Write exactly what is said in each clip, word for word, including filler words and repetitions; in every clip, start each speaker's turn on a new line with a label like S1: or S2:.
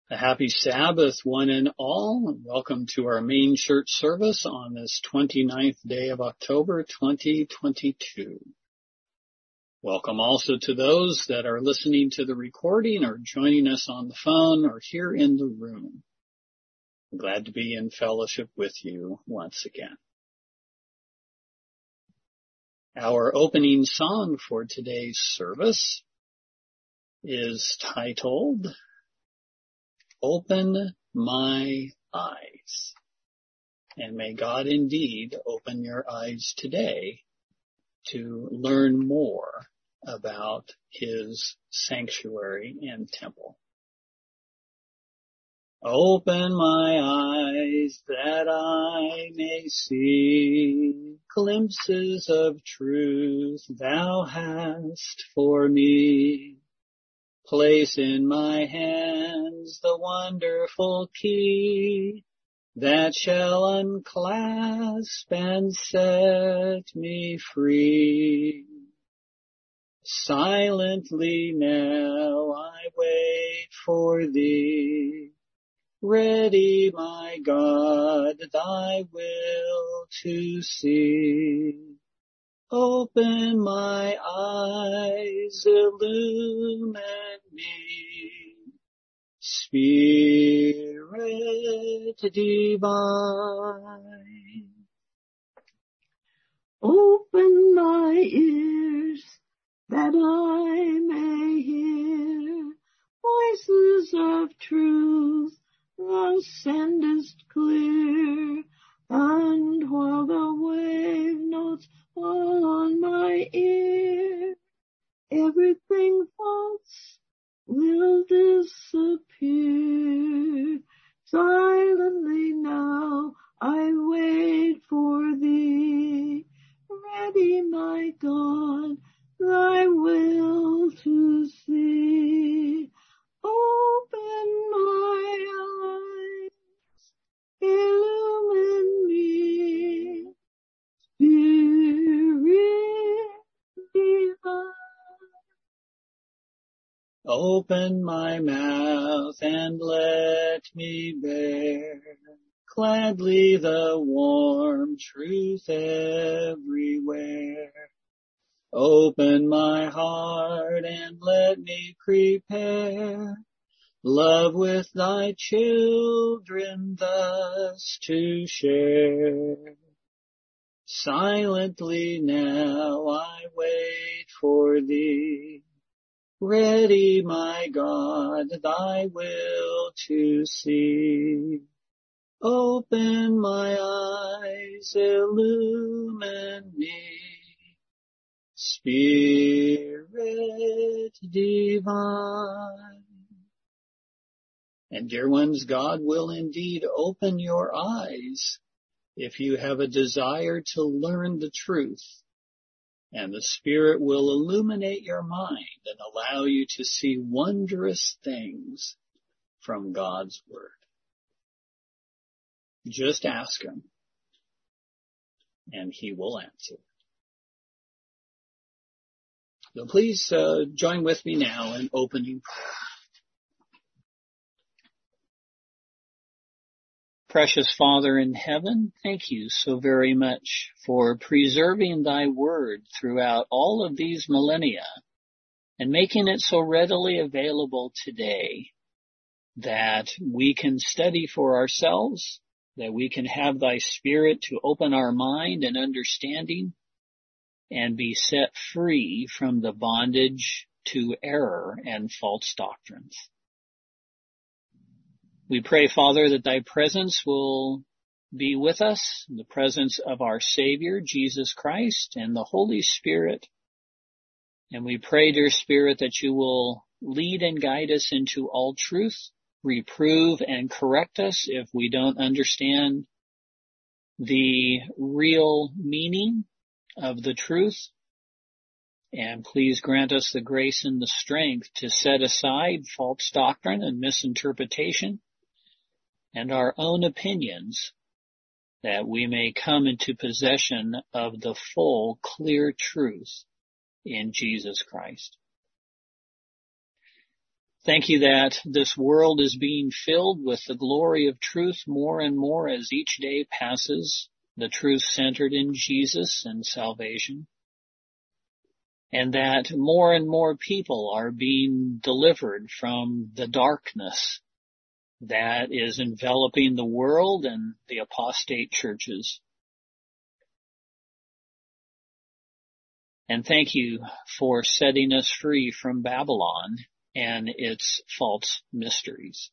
S1: A happy Sabbath, one and all, and welcome to our main church service on this twenty-ninth day of October, twenty twenty-two. Welcome also to those that are listening to the recording or joining us on the phone or here in the room. I'm glad to be in fellowship with you once again. Our opening song for today's service is titled Open My Eyes. And may God indeed open your eyes today to learn more about His sanctuary and temple. Open my eyes that I may see glimpses of truth Thou hast for me. Place in my hands the wonderful key that shall unclasp and set me free. Silently now I wait for Thee, ready, my God, Thy will to see. Open my eyes, illumine me, Spirit divine.
S2: Open my ears that I may hear voices of truth Thou sendest clear, and while the wave notes fall on my ear, everything false will disappear. Silently now I wait for Thee, ready, my God, Thy will to see. Open my eyes, illumine me, Spirit divine.
S1: Open my mouth and let me bear gladly the warm truth everywhere. Open my heart and let me prepare love with Thy children thus to share. Silently now I wait for Thee, ready, my God, Thy will to see. Open my eyes, illumine me, Spirit divine. And dear ones, God will indeed open your eyes if you have a desire to learn the truth. And the Spirit will illuminate your mind and allow you to see wondrous things from God's Word. Just ask Him, and He will answer. So please uh, join with me now in opening prayer. Precious Father in heaven, thank you so very much for preserving Thy Word throughout all of these millennia and making it so readily available today that we can study for ourselves, that we can have Thy Spirit to open our mind and understanding and be set free from the bondage to error and false doctrines. We pray, Father, that Thy presence will be with us, in the presence of our Savior, Jesus Christ, and the Holy Spirit. And we pray, dear Spirit, that You will lead and guide us into all truth, reprove and correct us if we don't understand the real meaning of the truth. And please grant us the grace and the strength to set aside false doctrine and misinterpretation and our own opinions, that we may come into possession of the full, clear truth in Jesus Christ. Thank you that this world is being filled with the glory of truth more and more as each day passes, the truth centered in Jesus and salvation, and that more and more people are being delivered from the darkness that is enveloping the world and the apostate churches. And thank you for setting us free from Babylon and its false mysteries.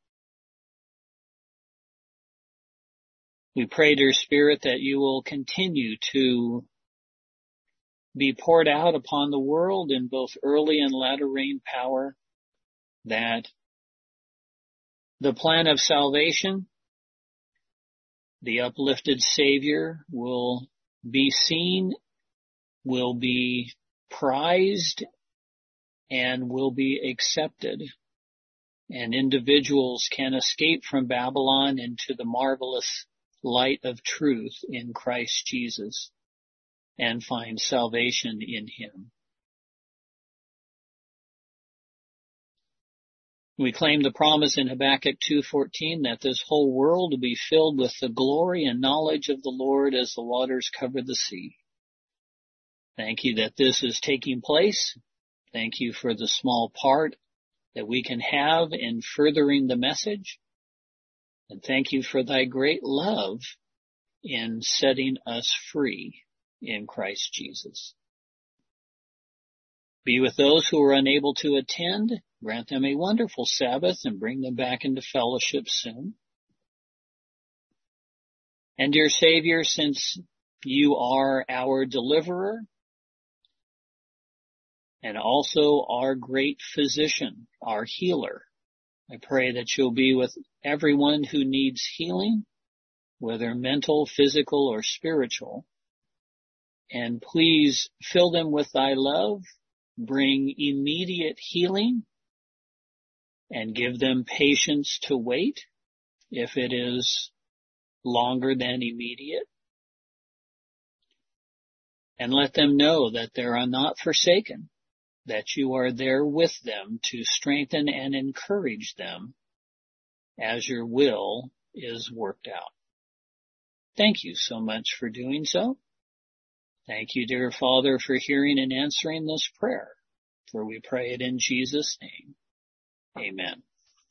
S1: We pray, dear Spirit, that you will continue to be poured out upon the world in both early and latter rain power, that the plan of salvation, the uplifted Savior, will be seen, will be prized, and will be accepted. And individuals can escape from Babylon into the marvelous light of truth in Christ Jesus and find salvation in him. We claim the promise in Habakkuk two fourteen that this whole world will be filled with the glory and knowledge of the Lord as the waters cover the sea. Thank you that this is taking place. Thank you for the small part that we can have in furthering the message. And thank you for thy great love in setting us free in Christ Jesus. Be with those who are unable to attend. Grant them a wonderful Sabbath and bring them back into fellowship soon. And dear Savior, since you are our deliverer and also our great physician, our healer, I pray that you'll be with everyone who needs healing, whether mental, physical, or spiritual. And please fill them with thy love, bring immediate healing, and give them patience to wait if it is longer than immediate. And let them know that they are not forsaken, that you are there with them to strengthen and encourage them as your will is worked out. Thank you so much for doing so. Thank you, dear Father, for hearing and answering this prayer, for we pray it in Jesus' name. Amen.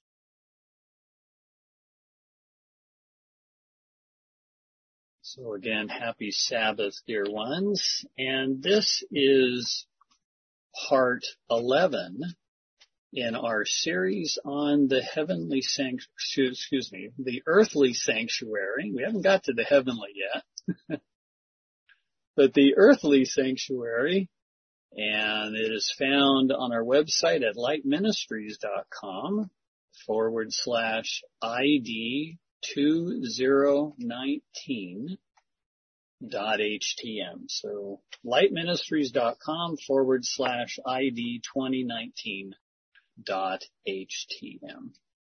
S1: So again, happy Sabbath, dear ones. And this is part eleven in our series on the heavenly sanctuary, excuse me, the earthly sanctuary. We haven't got to the heavenly yet, but the earthly sanctuary. And it is found on our website at lightministries.com forward slash ID two thousand nineteen dot htm. So lightministries.com forward slash ID twenty nineteen dot htm.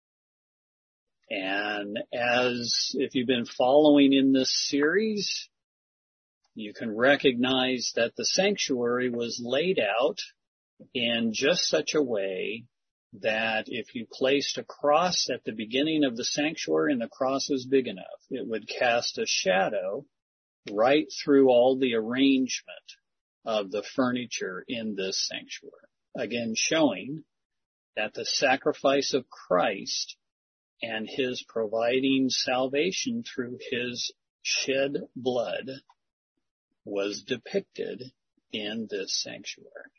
S1: And as if you've been following in this series, you can recognize that the sanctuary was laid out in just such a way that if you placed a cross at the beginning of the sanctuary and the cross was big enough, it would cast a shadow right through all the arrangement of the furniture in this sanctuary. Again, showing that the sacrifice of Christ and his providing salvation through his shed blood was depicted in this sanctuary.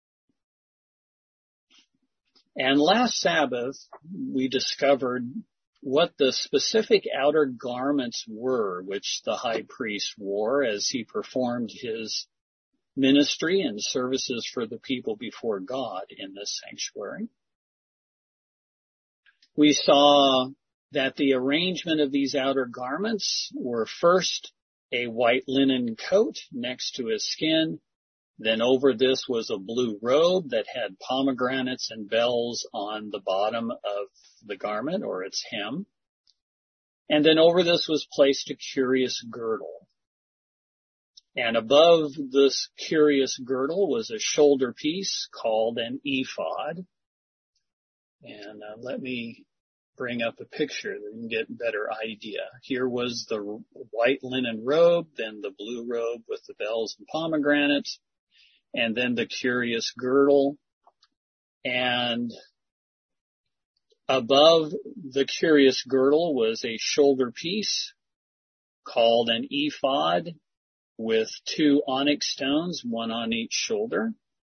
S1: And last Sabbath, we discovered what the specific outer garments were which the high priest wore as he performed his ministry and services for the people before God in this sanctuary. We saw that the arrangement of these outer garments were first a white linen coat next to his skin. Then over this was a blue robe that had pomegranates and bells on the bottom of the garment or its hem. And then over this was placed a curious girdle. And above this curious girdle was a shoulder piece called an ephod. And uh, let me bring up a picture that you can get a better idea. Here was the white linen robe, then the blue robe with the bells and pomegranates, and then the curious girdle. And above the curious girdle was a shoulder piece called an ephod with two onyx stones, one on each shoulder.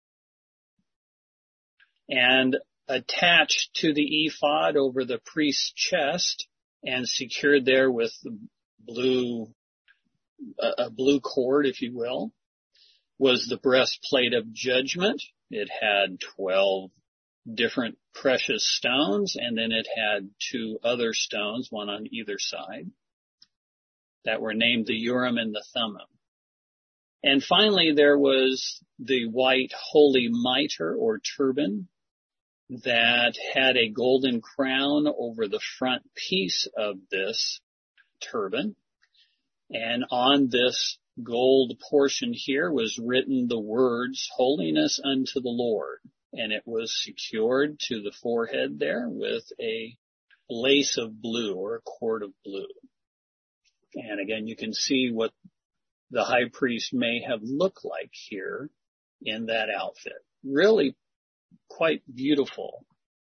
S1: And attached to the ephod over the priest's chest and secured there with the blue, a blue cord, if you will, was the breastplate of judgment. It had twelve different precious stones, and then it had two other stones, one on either side, that were named the Urim and the Thummim. And finally, there was the white holy mitre or turban that had a golden crown over the front piece of this turban. And on this gold portion here was written the words, "Holiness unto the Lord." And it was secured to the forehead there with a lace of blue or a cord of blue. And again, you can see what the high priest may have looked like here in that outfit. Really quite beautiful.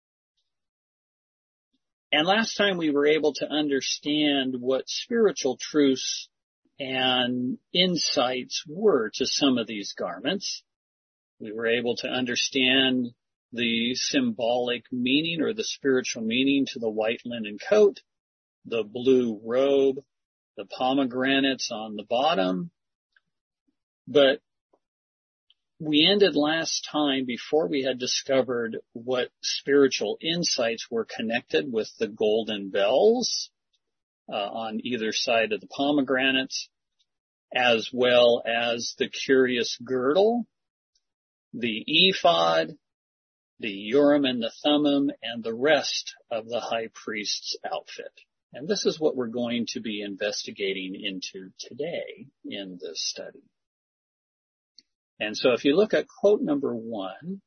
S1: And last time we were able to understand what spiritual truths and insights were to some of these garments. We were able to understand the symbolic meaning or the spiritual meaning to the white linen coat, the blue robe, the pomegranates on the bottom. But we ended last time before we had discovered what spiritual insights were connected with the golden bells uh, on either side of the pomegranates, as well as the curious girdle, the ephod, the Urim and the Thummim, and the rest of the high priest's outfit. And this is what we're going to be investigating into today in this study. And so if you look at quote number one,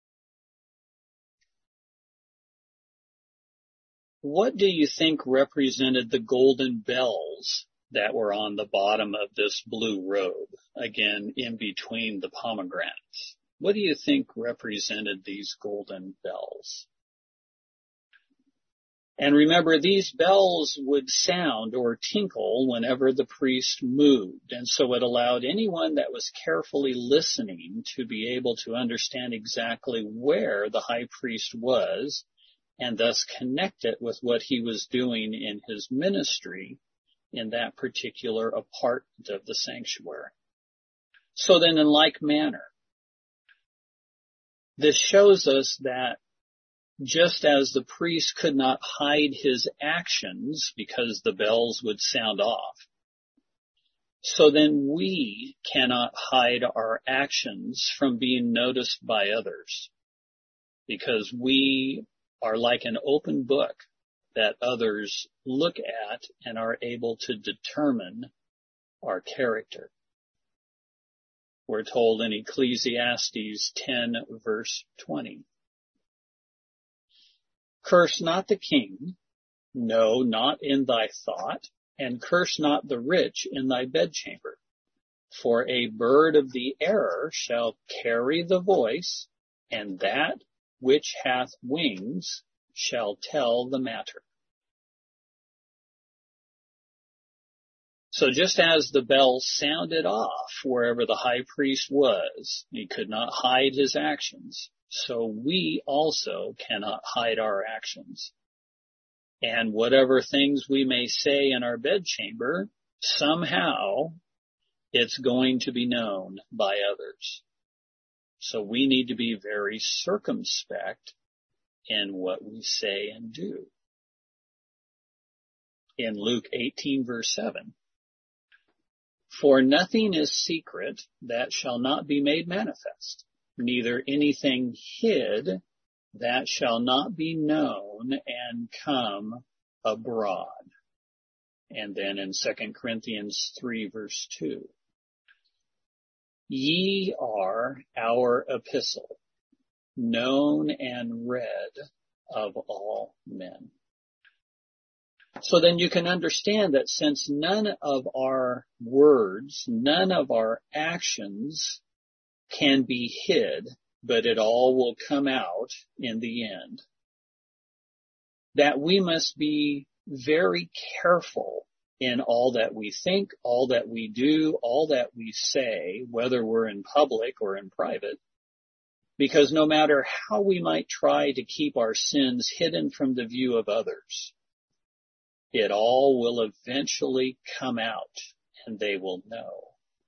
S1: what do you think represented the golden bells that were on the bottom of this blue robe, again, in between the pomegranates? What do you think represented these golden bells? And remember, these bells would sound or tinkle whenever the priest moved, and so it allowed anyone that was carefully listening to be able to understand exactly where the high priest was, and thus connect it with what he was doing in his ministry in that particular apartment of the sanctuary. So then, in like manner, this shows us that just as the priest could not hide his actions because the bells would sound off, so then we cannot hide our actions from being noticed by others, because we are like an open book that others look at and are able to determine our character. We're told in Ecclesiastes ten, verse twenty. Curse not the king, no, not in thy thought, and curse not the rich in thy bedchamber. For a bird of the air shall carry the voice, and that which hath wings shall tell the matter. So just as the bells sounded off wherever the high priest was, he could not hide his actions, so we also cannot hide our actions. And whatever things we may say in our bedchamber, somehow it's going to be known by others. So we need to be very circumspect in what we say and do. In Luke eighteen, verse seven, for nothing is secret that shall not be made manifest, neither anything hid that shall not be known and come abroad. And then in Second Corinthians three, verse two, ye are our epistle, known and read of all men. So then you can understand that since none of our words, none of our actions can be hid, but it all will come out in the end, that we must be very careful in all that we think, all that we do, all that we say, whether we're in public or in private, because no matter how we might try to keep our sins hidden from the view of others, it all will eventually come out and they will know.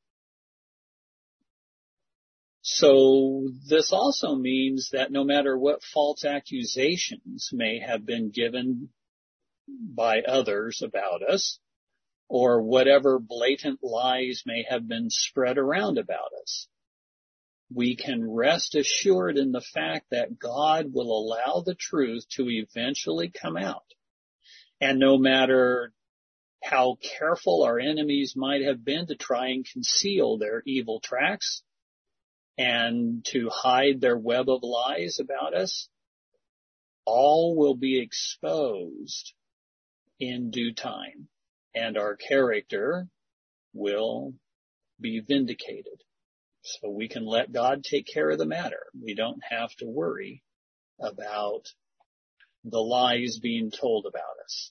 S1: So this also means that no matter what false accusations may have been given by others about us, or whatever blatant lies may have been spread around about us, we can rest assured in the fact that God will allow the truth to eventually come out. And no matter how careful our enemies might have been to try and conceal their evil tracks and to hide their web of lies about us, all will be exposed in due time, and our character will be vindicated. So we can let God take care of the matter. We don't have to worry about the lies being told about us.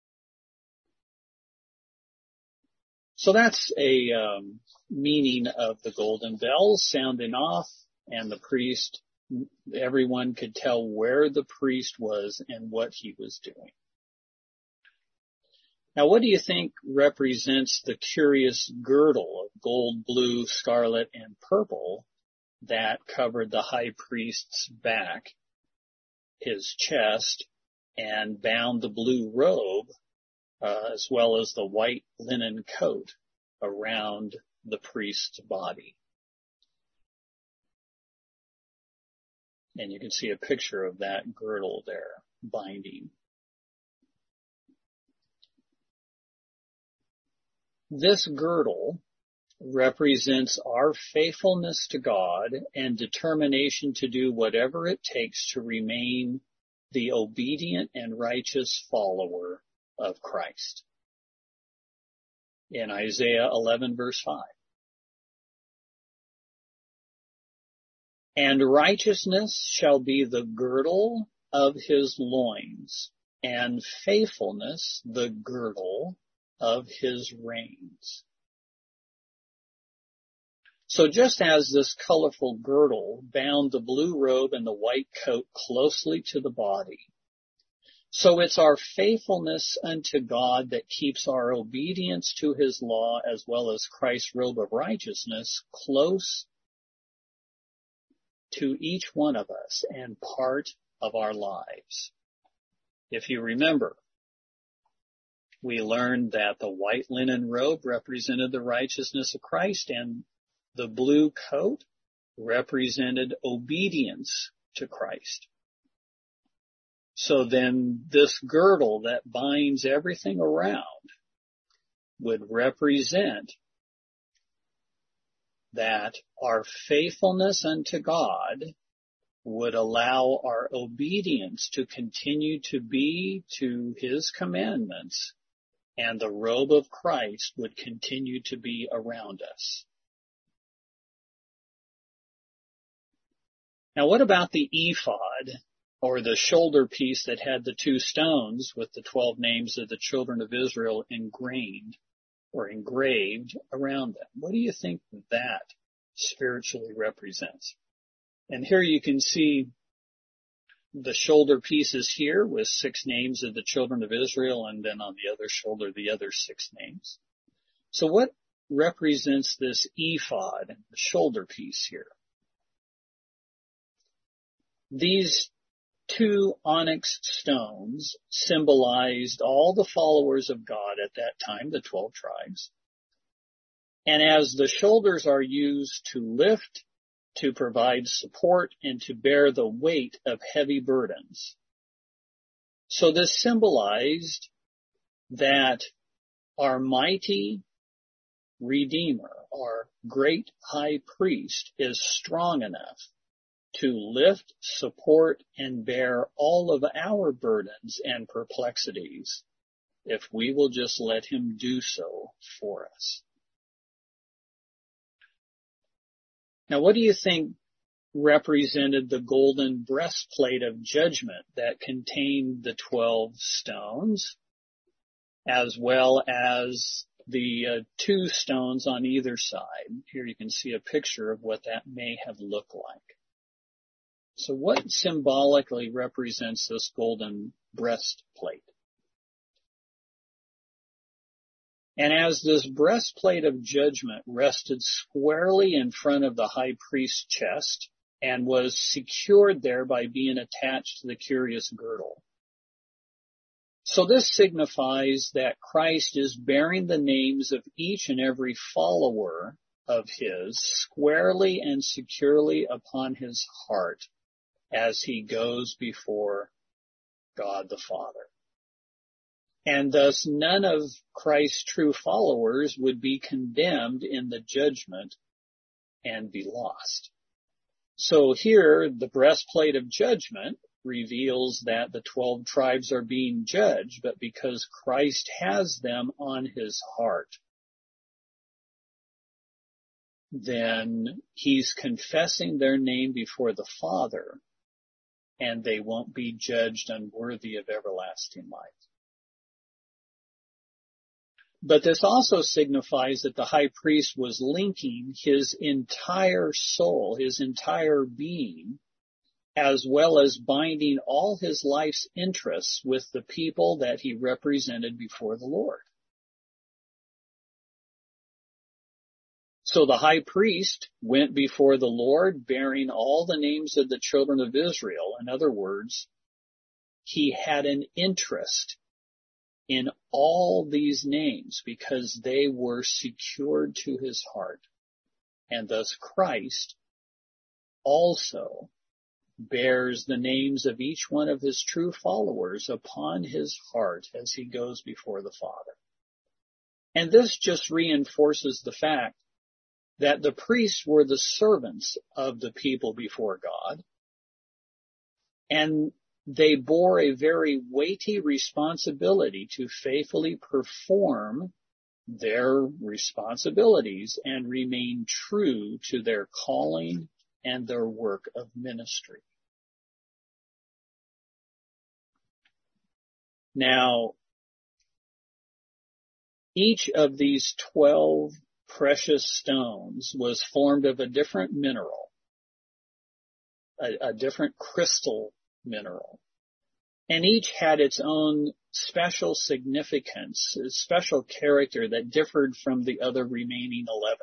S1: So that's a um, meaning of the golden bells sounding off, and the priest, everyone could tell where the priest was and what he was doing. Now, what do you think represents the curious girdle of gold, blue, scarlet, and purple that covered the high priest's back, his chest, and bound the blue robe, uh, as well as the white linen coat around the priest's body? And you can see a picture of that girdle there, binding. This girdle represents our faithfulness to God and determination to do whatever it takes to remain the obedient and righteous follower of Christ. In Isaiah eleven verse five. And righteousness shall be the girdle of his loins, and faithfulness the girdle of his reins. So just as this colorful girdle bound the blue robe and the white coat closely to the body, so it's our faithfulness unto God that keeps our obedience to his law as well as Christ's robe of righteousness close to each one of us and part of our lives. If you remember, we learned that the white linen robe represented the righteousness of Christ, and the blue coat represented obedience to Christ. So then this girdle that binds everything around would represent that our faithfulness unto God would allow our obedience to continue to be to his commandments, and the robe of Christ would continue to be around us. Now, what about the ephod, or the shoulder piece that had the two stones with the twelve names of the children of Israel ingrained or engraved around them? What do you think that spiritually represents? And here you can see the shoulder pieces here with six names of the children of Israel, and then on the other shoulder, the other six names. So what represents this ephod, the shoulder piece here? These two onyx stones symbolized all the followers of God at that time, the twelve tribes. And as the shoulders are used to lift, to provide support, and to bear the weight of heavy burdens. So this symbolized that our mighty Redeemer, our great high priest, is strong enough to lift, support, and bear all of our burdens and perplexities if we will just let him do so for us. Now, what do you think represented the golden breastplate of judgment that contained the twelve stones, as well as the uh, two stones on either side? Here you can see a picture of what that may have looked like. So what symbolically represents this golden breastplate? And as this breastplate of judgment rested squarely in front of the high priest's chest and was secured there by being attached to the curious girdle. So this signifies that Christ is bearing the names of each and every follower of his squarely and securely upon his heart as he goes before God the Father. And thus none of Christ's true followers would be condemned in the judgment and be lost. So here, the breastplate of judgment reveals that the twelve tribes are being judged, but because Christ has them on his heart, then he's confessing their name before the Father, and they won't be judged unworthy of everlasting life. But this also signifies that the high priest was linking his entire soul, his entire being, as well as binding all his life's interests with the people that he represented before the Lord. So the high priest went before the Lord bearing all the names of the children of Israel. In other words, he had an interest in all these names because they were secured to his heart. And thus Christ also bears the names of each one of his true followers upon his heart as he goes before the Father. And this just reinforces the fact that the priests were the servants of the people before God, and they bore a very weighty responsibility to faithfully perform their responsibilities and remain true to their calling and their work of ministry. Now, each of these twelve precious stones was formed of a different mineral, a, a different crystal mineral. And each had its own special significance, a special character that differed from the other remaining eleven.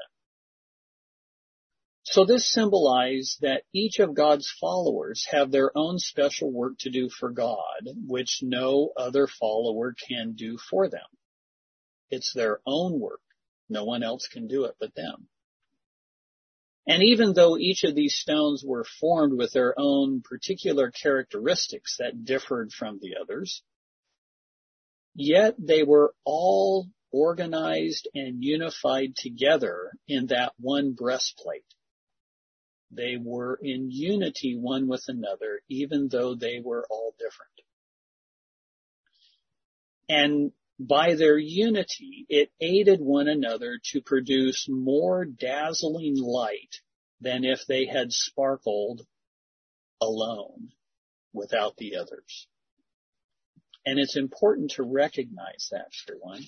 S1: So this symbolized that each of God's followers have their own special work to do for God, which no other follower can do for them. It's their own work. No one else can do it but them. And even though each of these stones were formed with their own particular characteristics that differed from the others, yet they were all organized and unified together in that one breastplate. They were in unity one with another, even though they were all different. And by their unity, it aided one another to produce more dazzling light than if they had sparkled alone without the others. And it's important to recognize that, everyone.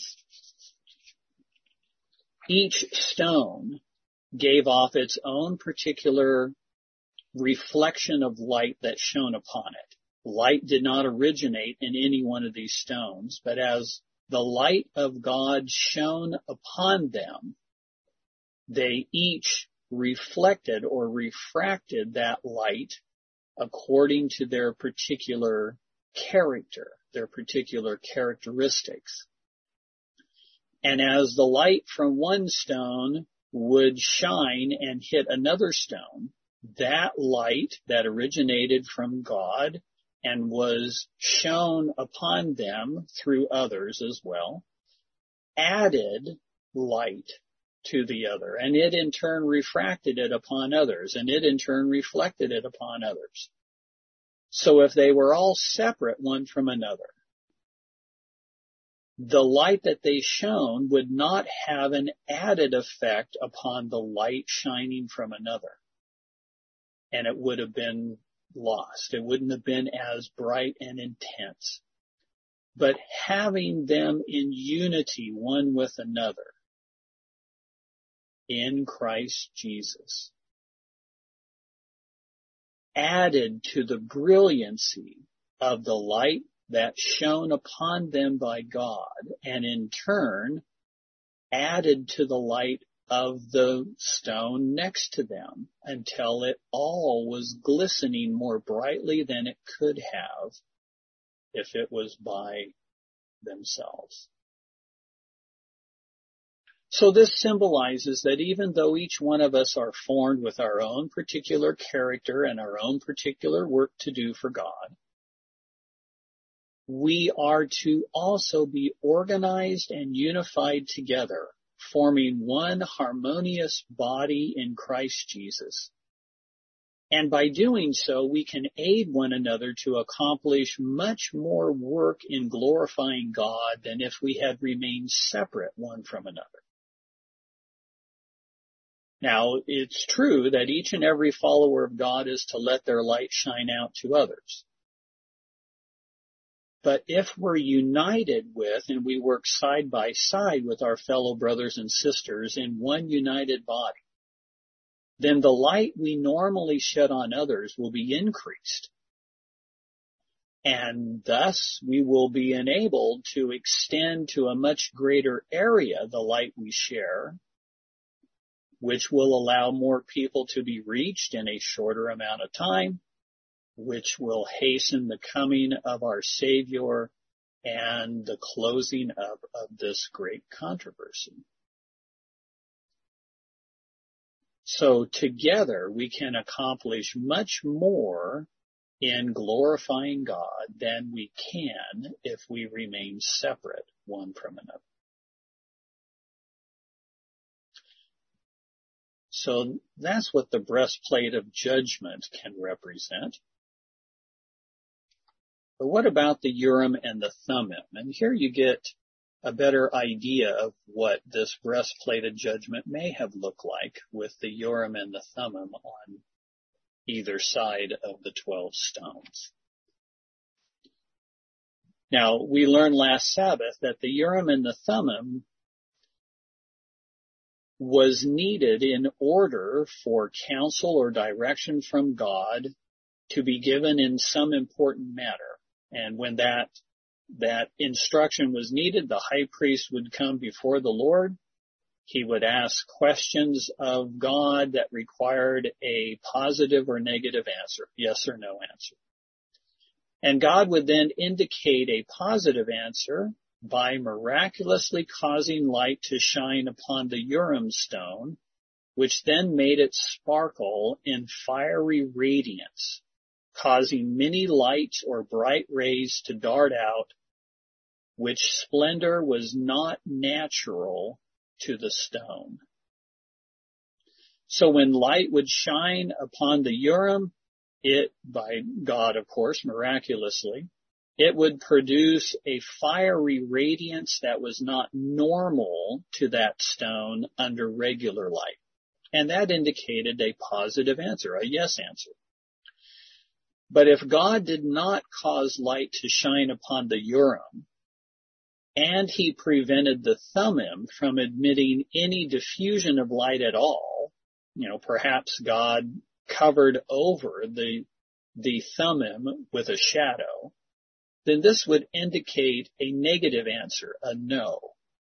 S1: Each stone gave off its own particular reflection of light that shone upon it. Light did not originate in any one of these stones, but as the light of God shone upon them, they each reflected or refracted that light according to their particular character, their particular characteristics. And as the light from one stone would shine and hit another stone, that light that originated from God and was shown upon them through others as well, added light to the other, and it in turn refracted it upon others, and it in turn reflected it upon others. So if they were all separate one from another, the light that they shone would not have an added effect upon the light shining from another. And it would have been lost. It wouldn't have been as bright and intense. But having them in unity one with another in Christ Jesus added to the brilliancy of the light that shone upon them by God, and in turn added to the light of the stone next to them until it all was glistening more brightly than it could have if it was by themselves. So this symbolizes that even though each one of us are formed with our own particular character and our own particular work to do for God, we are to also be organized and unified together, forming one harmonious body in Christ Jesus. And by doing so, we can aid one another to accomplish much more work in glorifying God than if we had remained separate one from another. Now, it's true that each and every follower of God is to let their light shine out to others. But if we're united with and we work side by side with our fellow brothers and sisters in one united body, then the light we normally shed on others will be increased. And thus we will be enabled to extend to a much greater area the light we share, which will allow more people to be reached in a shorter amount of time, which will hasten the coming of our Savior and the closing of, of this great controversy. So together we can accomplish much more in glorifying God than we can if we remain separate one from another. So that's what the breastplate of judgment can represent. But what about the Urim and the Thummim? And here you get a better idea of what this breastplate of judgment may have looked like with the Urim and the Thummim on either side of the twelve stones. Now, we learned last Sabbath that the Urim and the Thummim was needed in order for counsel or direction from God to be given in some important matter. And when that that instruction was needed, the high priest would come before the Lord. He would ask questions of God that required a positive or negative answer, yes or no answer. And God would then indicate a positive answer by miraculously causing light to shine upon the Urim stone, which then made it sparkle in fiery radiance, causing many lights or bright rays to dart out, which splendor was not natural to the stone. So when light would shine upon the Urim, it, by God, of course, miraculously, it would produce a fiery radiance that was not normal to that stone under regular light. And that indicated a positive answer, a yes answer. But if God did not cause light to shine upon the Urim, and he prevented the Thummim from admitting any diffusion of light at all, you know, perhaps God covered over the, the Thummim with a shadow, then this would indicate a negative answer, a no.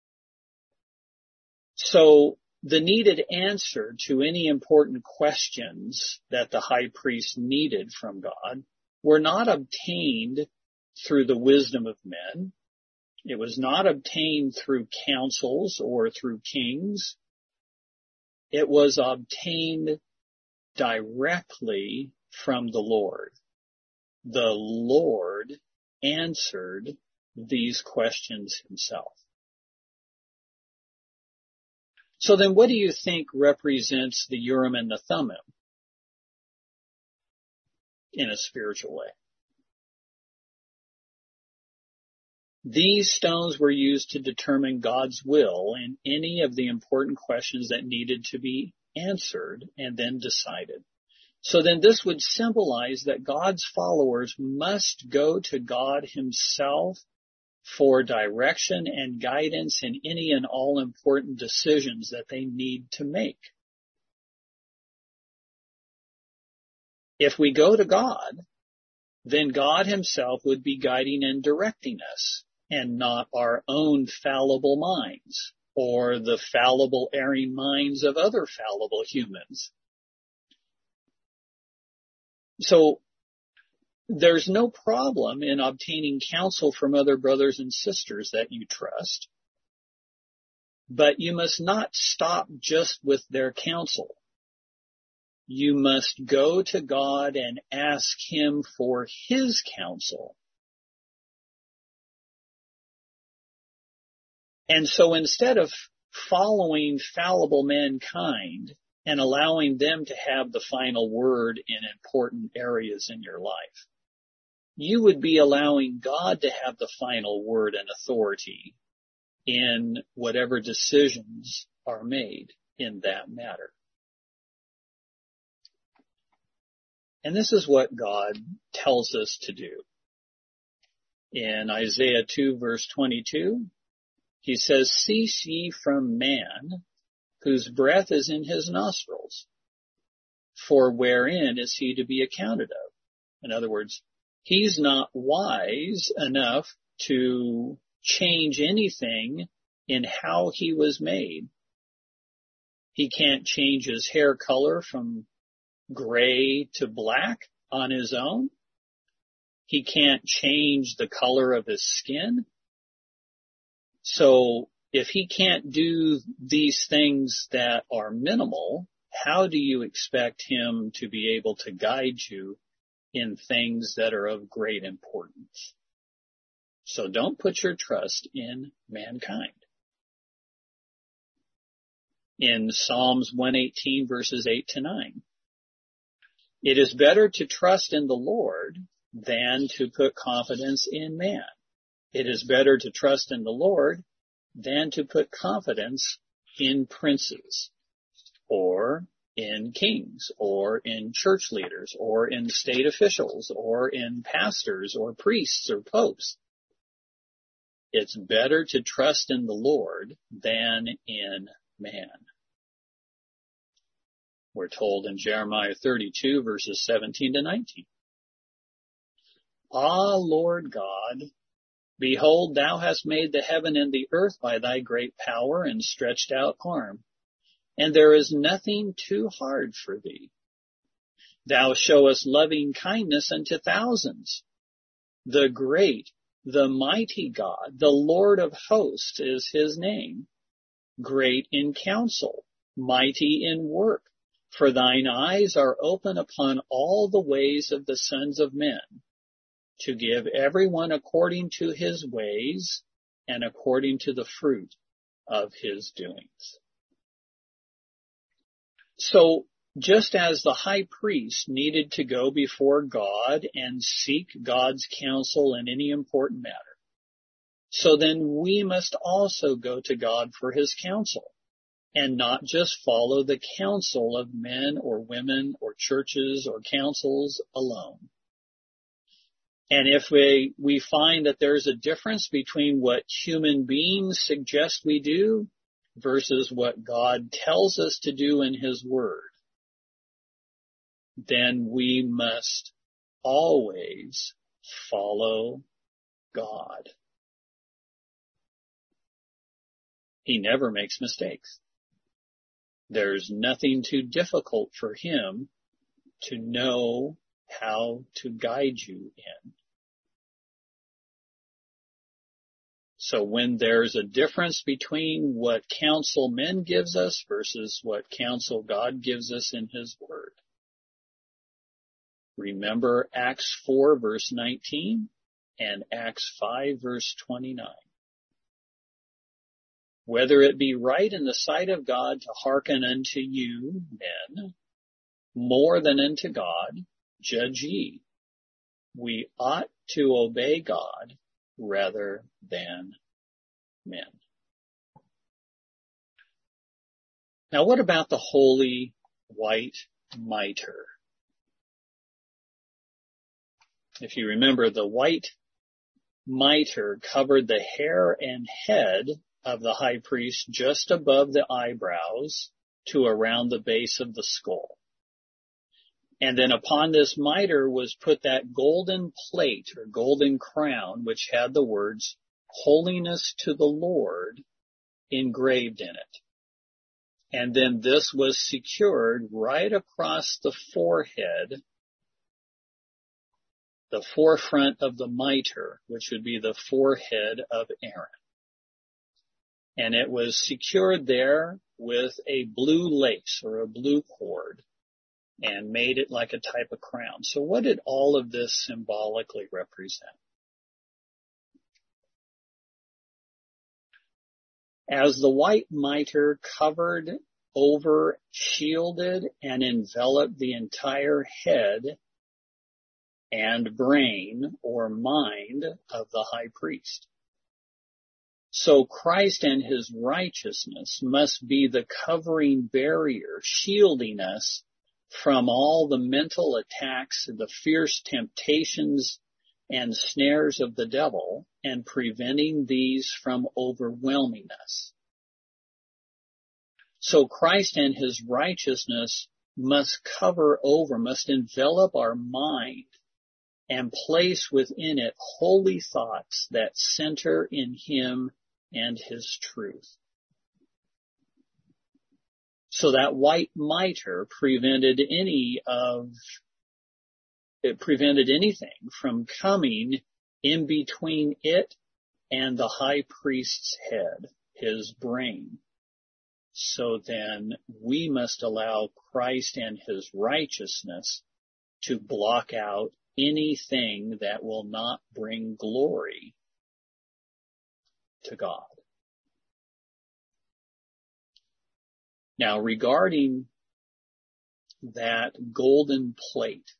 S1: So the needed answer to any important questions that the high priest needed from God were not obtained through the wisdom of men. It was not obtained through councils or through kings. It was obtained directly from the Lord. The Lord answered these questions himself. So then what do you think represents the Urim and the Thummim in a spiritual way? These stones were used to determine God's will in any of the important questions that needed to be answered and then decided. So then this would symbolize that God's followers must go to God himself for direction and guidance in any and all important decisions that they need to make. If we go to God, then God himself would be guiding and directing us, and not our own fallible minds or the fallible erring minds of other fallible humans. So there's no problem in obtaining counsel from other brothers and sisters that you trust, but you must not stop just with their counsel. You must go to God and ask him for his counsel. And so instead of following fallible mankind and allowing them to have the final word in important areas in your life, you would be allowing God to have the final word and authority in whatever decisions are made in that matter. And this is what God tells us to do. In Isaiah two verse twenty-two, he says, "Cease ye from man, whose breath is in his nostrils, for wherein is he to be accounted of?" In other words, he's not wise enough to change anything in how he was made. He can't change his hair color from gray to black on his own. He can't change the color of his skin. So if he can't do these things that are minimal, how do you expect him to be able to guide you in things that are of great importance? So don't put your trust in mankind. In Psalms one eighteen verses eight to nine, it is better to trust in the Lord than to put confidence in man. It is better to trust in the Lord than to put confidence in princes or in kings or in church leaders or in state officials or in pastors or priests or popes. It's better to trust in the Lord than in man. We're told in Jeremiah thirty-two verses seventeen to nineteen. Ah, Lord God, behold, thou hast made the heaven and the earth by thy great power and stretched out arm, and there is nothing too hard for thee. Thou showest loving kindness unto thousands. The great, the mighty God, the Lord of hosts is his name, great in counsel, mighty in work. For thine eyes are open upon all the ways of the sons of men, to give everyone according to his ways and according to the fruit of his doings. So just as the high priest needed to go before God and seek God's counsel in any important matter, so then we must also go to God for his counsel, and not just follow the counsel of men or women or churches or councils alone. And if we, we find that there's a difference between what human beings suggest we do versus what God tells us to do in his word, then we must always follow God. He never makes mistakes. There's nothing too difficult for him to know how to guide you in. So when there's a difference between what counsel men gives us versus what counsel God gives us in his word, remember Acts four verse nineteen and Acts five verse twenty-nine. whether it be right in the sight of God to hearken unto you, men, more than unto God, judge ye. We ought to obey God rather than men. Now, what about the holy white mitre? If you remember, the white mitre covered the hair and head of the high priest just above the eyebrows to around the base of the skull. And then upon this mitre was put that golden plate or golden crown, which had the words, Holiness to the Lord, engraved in it. And then this was secured right across the forehead, the forefront of the mitre, which would be the forehead of Aaron. And it was secured there with a blue lace or a blue cord and made it like a type of crown. So what did all of this symbolically represent? As the white mitre covered over, shielded, and enveloped the entire head and brain or mind of the high priest. So Christ and his righteousness must be the covering barrier, shielding us from all the mental attacks, the fierce temptations and snares of the devil, and preventing these from overwhelming us. So Christ and his righteousness must cover over, must envelop our mind and place within it holy thoughts that center in him and his truth. So that white mitre prevented any of, it prevented anything from coming in between it and the high priest's head, his brain. So then we must allow Christ and his righteousness to block out anything that will not bring glory to God. Now, regarding that golden plate,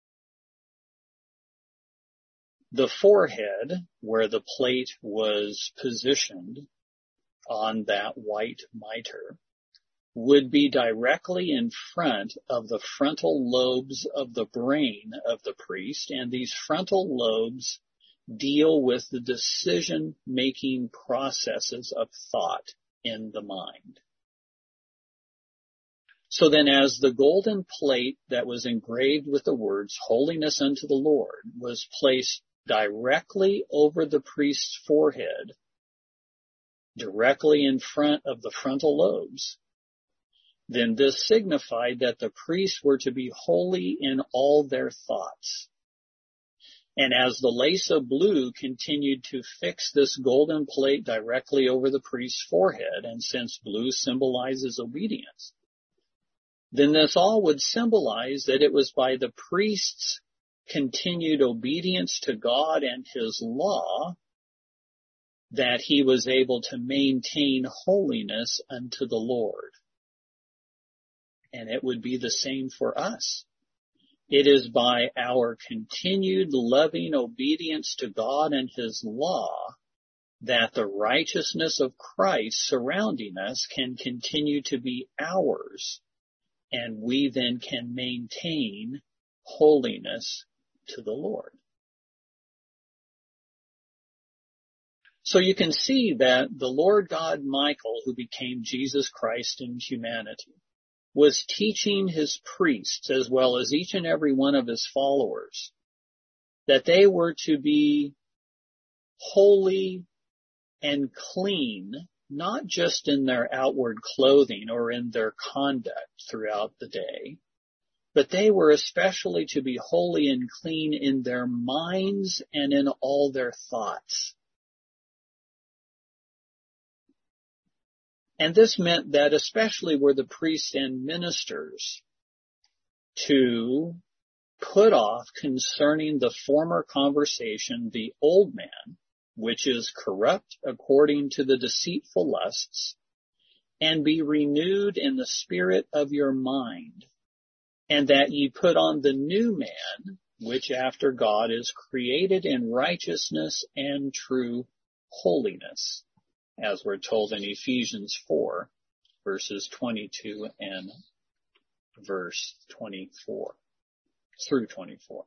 S1: the forehead, where the plate was positioned on that white mitre, would be directly in front of the frontal lobes of the brain of the priest, and these frontal lobes deal with the decision-making processes of thought in the mind. So then as the golden plate that was engraved with the words, Holiness unto the Lord, was placed directly over the priest's forehead, directly in front of the frontal lobes, then this signified that the priests were to be holy in all their thoughts. And as the lace of blue continued to fix this golden plate directly over the priest's forehead, and since blue symbolizes obedience, then this all would symbolize that it was by the priest's continued obedience to God and his law that he was able to maintain holiness unto the Lord. And it would be the same for us. It is by our continued loving obedience to God and his law that the righteousness of Christ surrounding us can continue to be ours, and we then can maintain holiness to the Lord. So you can see that the Lord God Michael, who became Jesus Christ in humanity, was teaching his priests, as well as each and every one of his followers, that they were to be holy and clean, not just in their outward clothing or in their conduct throughout the day, but they were especially to be holy and clean in their minds and in all their thoughts. And this meant that especially were the priests and ministers to put off concerning the former conversation the old man which is corrupt according to the deceitful lusts, and be renewed in the spirit of your mind, and that ye put on the new man, which after God is created in righteousness and true holiness, as we're told in Ephesians four, verses twenty-two and verse twenty-four, through twenty-four.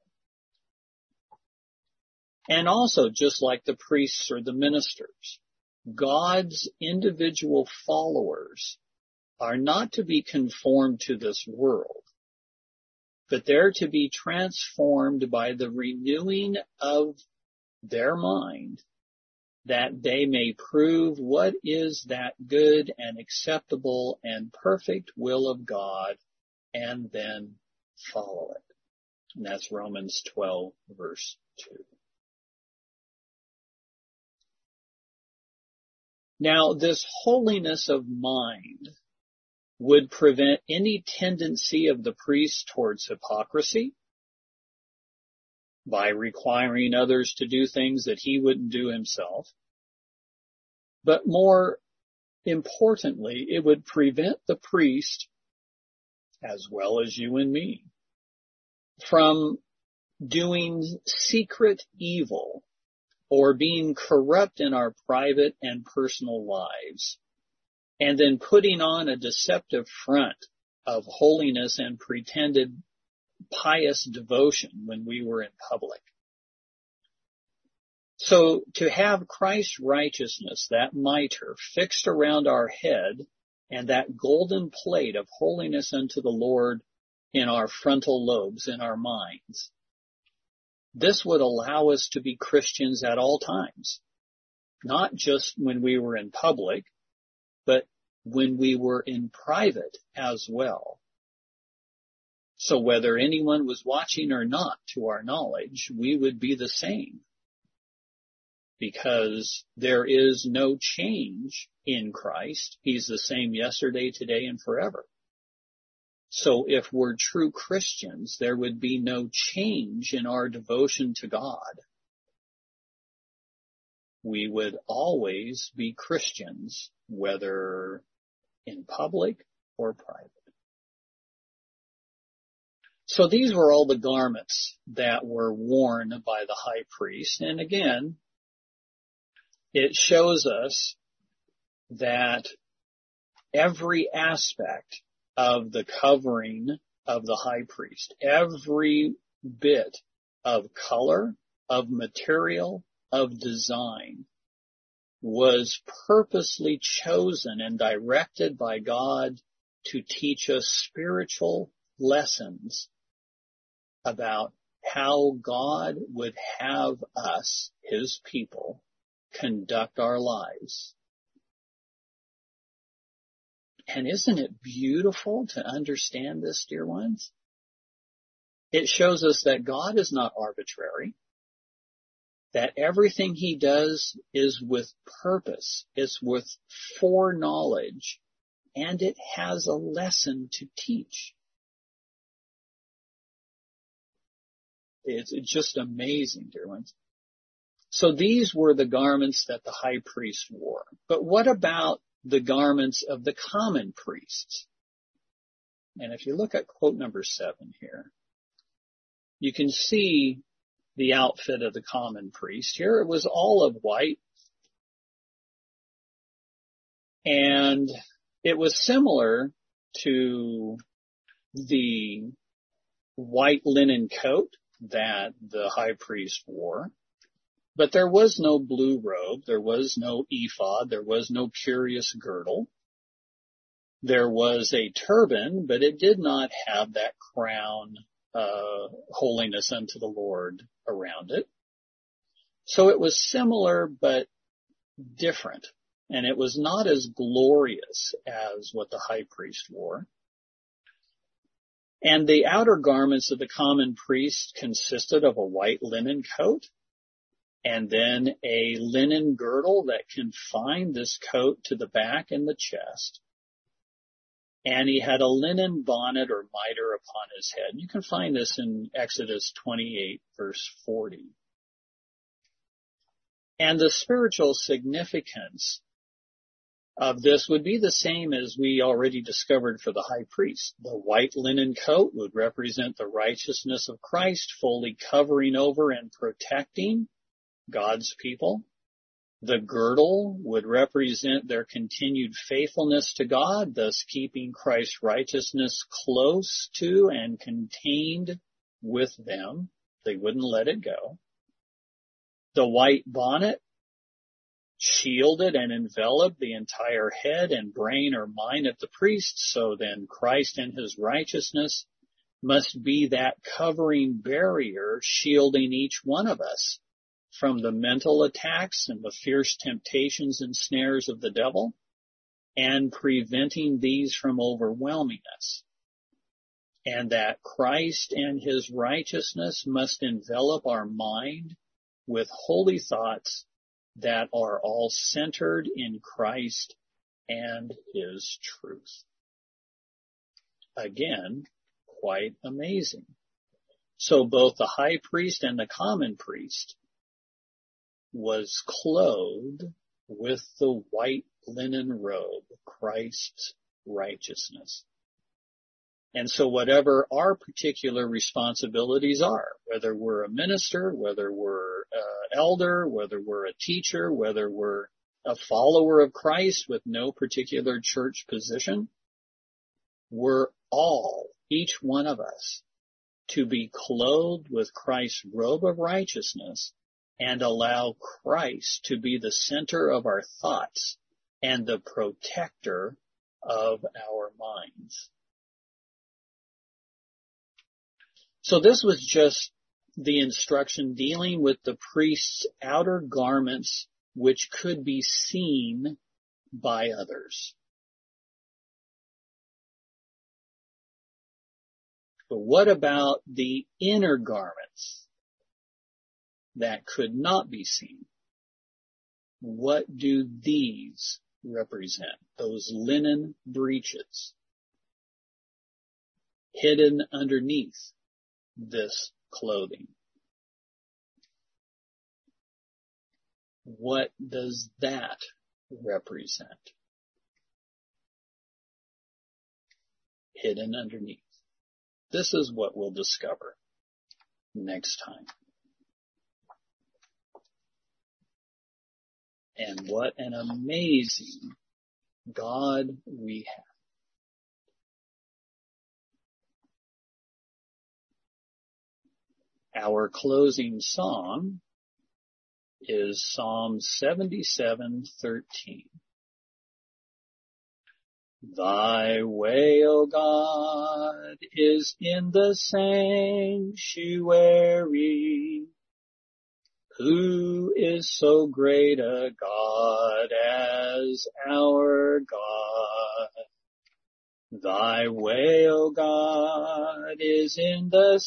S1: And also, just like the priests or the ministers, God's individual followers are not to be conformed to this world, but they're to be transformed by the renewing of their mind, that they may prove what is that good and acceptable and perfect will of God, and then follow it. And that's Romans twelve, verse two. Now, this holiness of mind would prevent any tendency of the priest towards hypocrisy by requiring others to do things that he wouldn't do himself. But more importantly, it would prevent the priest, as well as you and me, from doing secret evil or being corrupt in our private and personal lives, and then putting on a deceptive front of holiness and pretended pious devotion when we were in public. So to have Christ's righteousness, that mitre fixed around our head, and that golden plate of holiness unto the Lord in our frontal lobes, in our minds, this would allow us to be Christians at all times, not just when we were in public, but when we were in private as well. So whether anyone was watching or not, to our knowledge, we would be the same, because there is no change in Christ. He's the same yesterday, today, and forever. So if we're true Christians, there would be no change in our devotion to God. We would always be Christians, whether in public or private. So these were all the garments that were worn by the high priest. And again, it shows us that every aspect of the covering of the high priest, every bit of color, of material, of design, was purposely chosen and directed by God to teach us spiritual lessons about how God would have us, His people, conduct our lives. And isn't it beautiful to understand this, dear ones? It shows us that God is not arbitrary, that everything He does is with purpose, it's with foreknowledge, and it has a lesson to teach. It's just amazing, dear ones. So these were the garments that the high priest wore. But what about the garments of the common priests? And if you look at quote number seven here, you can see the outfit of the common priest. Here it was all of white, and it was similar to the white linen coat that the high priest wore. But there was no blue robe, there was no ephod, there was no curious girdle. There was a turban, but it did not have that crown, uh, holiness unto the Lord around it. So it was similar, but different. And it was not as glorious as what the high priest wore. And the outer garments of the common priest consisted of a white linen coat, and then a linen girdle that confined this coat to the back and the chest. And he had a linen bonnet or mitre upon his head. You can find this in Exodus twenty-eight, verse forty. And the spiritual significance of this would be the same as we already discovered for the high priest. The white linen coat would represent the righteousness of Christ, fully covering over and protecting God's people. The girdle would represent their continued faithfulness to God, thus keeping Christ's righteousness close to and contained with them. They wouldn't let it go. The white bonnet shielded and enveloped the entire head and brain or mind of the priest, so then Christ and his righteousness must be that covering barrier shielding each one of us from the mental attacks and the fierce temptations and snares of the devil, and preventing these from overwhelming us. And that Christ and his righteousness must envelop our mind with holy thoughts that are all centered in Christ and his truth. Again, quite amazing. So both the high priest and the common priest was clothed with the white linen robe, Christ's righteousness. And so whatever our particular responsibilities are, whether we're a minister, whether we're an elder, whether we're a teacher, whether we're a follower of Christ with no particular church position, we're all, each one of us, to be clothed with Christ's robe of righteousness and allow Christ to be the center of our thoughts and the protector of our minds. So this was just the instruction dealing with the priest's outer garments, which could be seen by others. But what about the inner garments that could not be seen? What do these represent? Those linen breeches hidden underneath this clothing. What does that represent? Hidden underneath. This is what we'll discover next time. And what an amazing God we have. Our closing song is Psalm seventy-seven thirteen. Thy way, O God, is in the sanctuary. Who is so great a God as our God? Thy way, O God, is in the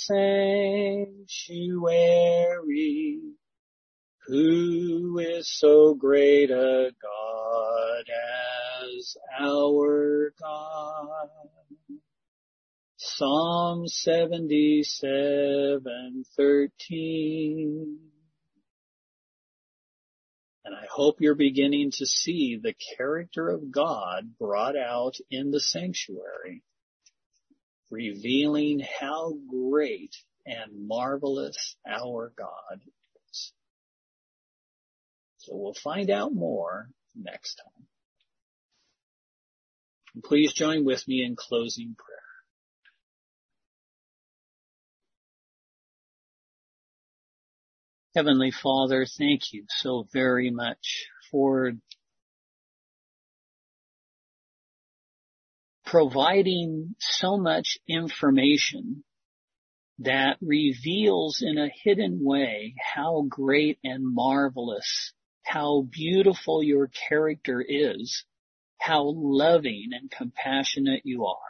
S1: sanctuary. Who is so great a God as our God? Psalm seventy-seven thirteen. And I hope you're beginning to see the character of God brought out in the sanctuary, revealing how great and marvelous our God is. So we'll find out more next time. And please join with me in closing prayer. Heavenly Father, thank you so very much for providing so much information that reveals in a hidden way how great and marvelous, how beautiful your character is, how loving and compassionate you are.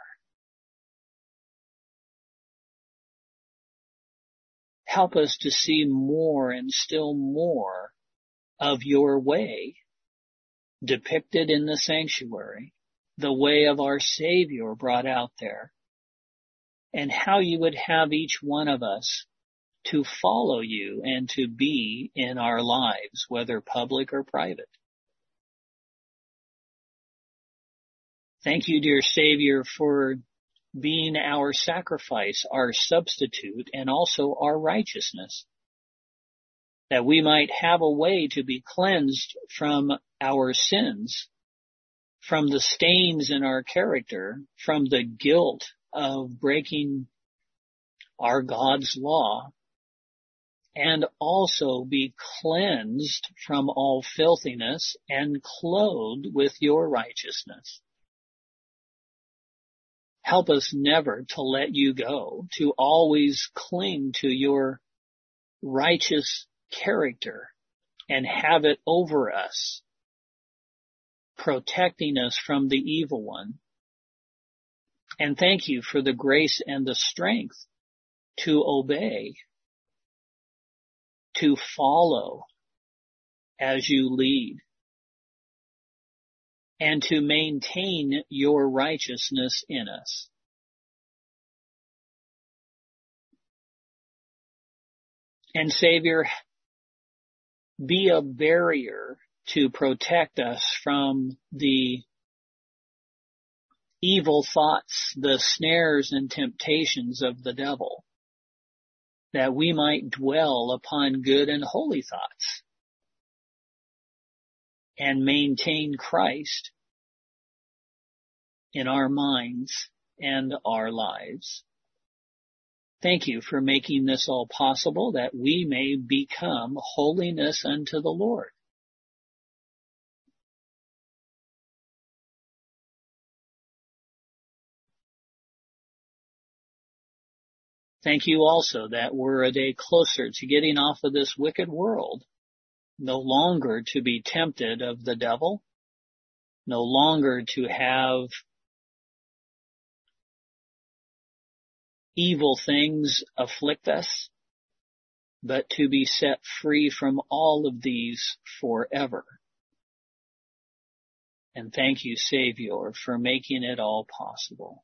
S1: Help us to see more and still more of your way depicted in the sanctuary, the way of our Savior brought out there, and how you would have each one of us to follow you and to be in our lives, whether public or private. Thank you, dear Savior, for being our sacrifice, our substitute, and also our righteousness, that we might have a way to be cleansed from our sins, from the stains in our character, from the guilt of breaking our God's law, and also be cleansed from all filthiness and clothed with your righteousness. Help us never to let you go, to always cling to your righteous character and have it over us, protecting us from the evil one. And thank you for the grace and the strength to obey, to follow as you lead, and to maintain your righteousness in us. And Savior, be a barrier to protect us from the evil thoughts, the snares and temptations of the devil, that we might dwell upon good and holy thoughts and maintain Christ in our minds and our lives. Thank you for making this all possible, that we may become holiness unto the Lord. Thank you also that we're a day closer to getting off of this wicked world, no longer to be tempted of the devil, no longer to have evil things afflict us, but to be set free from all of these forever. And thank you, Savior, for making it all possible.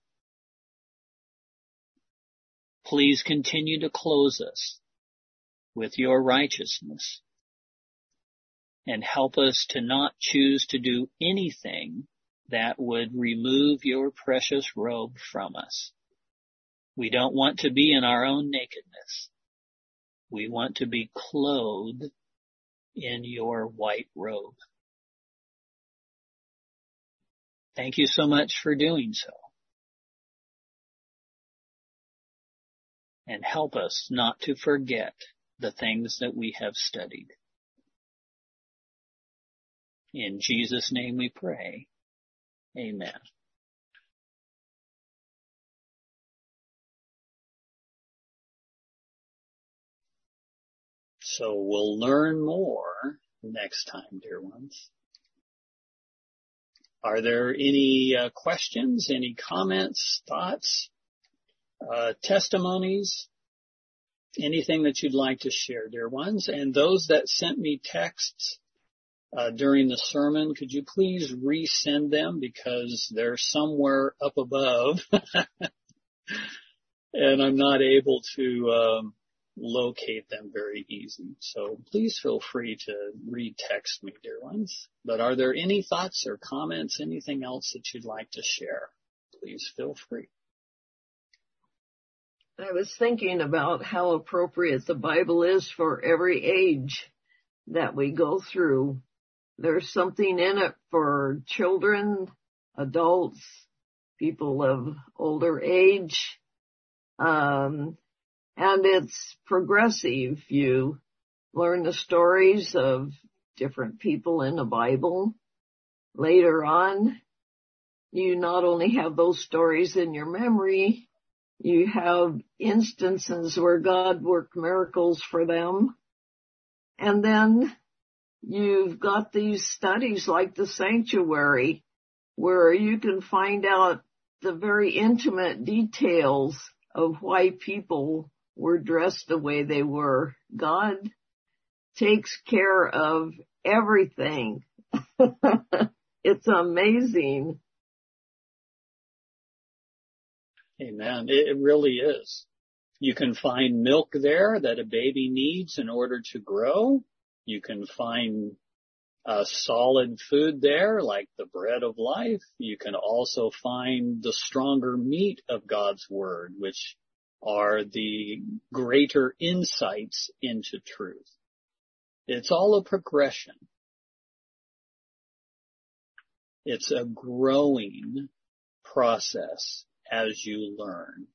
S1: Please continue to clothe us with your righteousness and help us to not choose to do anything that would remove your precious robe from us. We don't want to be in our own nakedness. We want to be clothed in your white robe. Thank you so much for doing so. And help us not to forget the things that we have studied. In Jesus' name we pray. Amen. So we'll learn more next time, dear ones. Are there any uh, questions, any comments, thoughts, uh, testimonies, anything that you'd like to share, dear ones? And those that sent me texts uh, during the sermon, could you please resend them, because they're somewhere up above and I'm not able to um, locate them very easy. So please feel free to re-text me, dear ones. But are there any thoughts or comments, anything else that you'd like to share? Please feel free.
S2: I was thinking about how appropriate the Bible is for every age that we go through. There's something in it for children, adults, people of older age, um, and it's progressive. You learn the stories of different people in the Bible. Later on, you not only have those stories in your memory, you have instances where God worked miracles for them. And then you've got these studies like the sanctuary, where you can find out the very intimate details of why people were dressed the way they were. God takes care of everything. It's amazing.
S1: Amen. It really is. You can find milk there that a baby needs in order to grow. You can find uh, solid food there, like the bread of life. You can also find the stronger meat of God's Word, which are the greater insights into truth. It's all a progression. It's a growing process as you learn.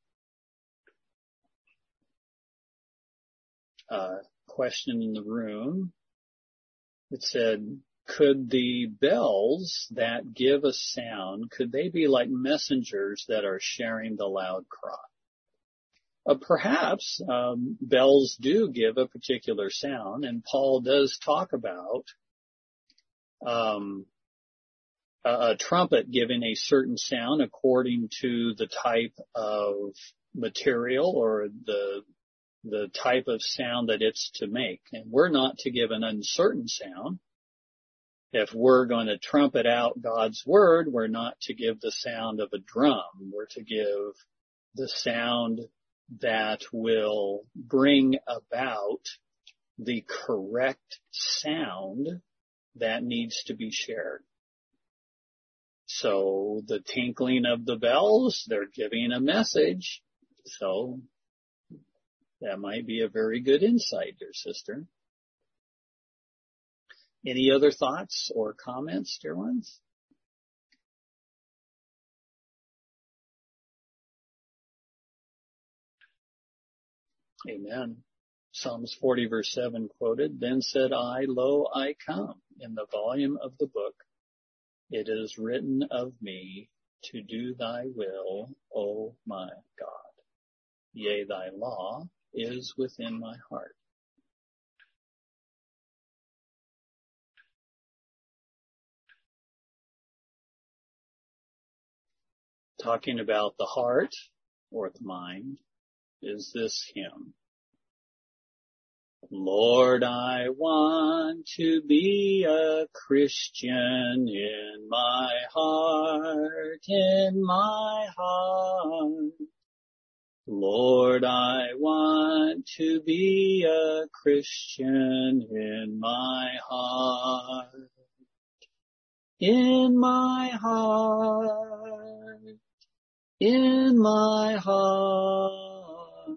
S1: Uh, question in the room. It said, could the bells that give a sound, could they be like messengers that are sharing the loud cry? Uh, perhaps um, bells do give a particular sound, and Paul does talk about um, a, a trumpet giving a certain sound according to the type of material or the the type of sound that it's to make. And we're not to give an uncertain sound. If we're going to trumpet out God's Word, we're not to give the sound of a drum. We're to give the sound that will bring about the correct sound that needs to be shared. So the tinkling of the bells, they're giving a message. So that might be a very good insight, dear sister. Any other thoughts or comments, dear ones? Amen. Psalms forty verse seven quoted, then said I, lo, I come. In the volume of the book, it is written of me to do thy will, O my God. Yea, thy law is within my heart. Talking about the heart or the mind is this hymn. Lord, I want to be a Christian in my heart, in my heart. Lord, I want to be a Christian in my heart, in my heart, in my heart.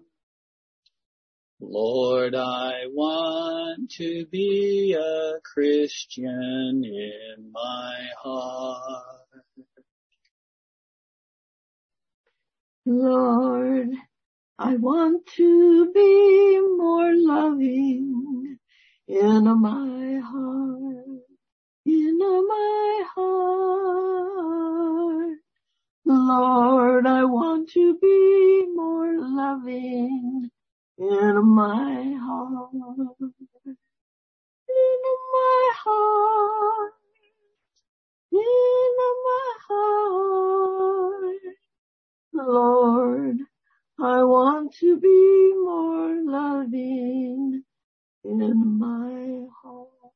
S1: Lord, I want to be a Christian in my heart.
S2: Lord, I want to be more loving in my heart, in my heart. Lord, I want to be more loving in my heart, in my heart, in my heart. Lord, I want to be more loving in my heart.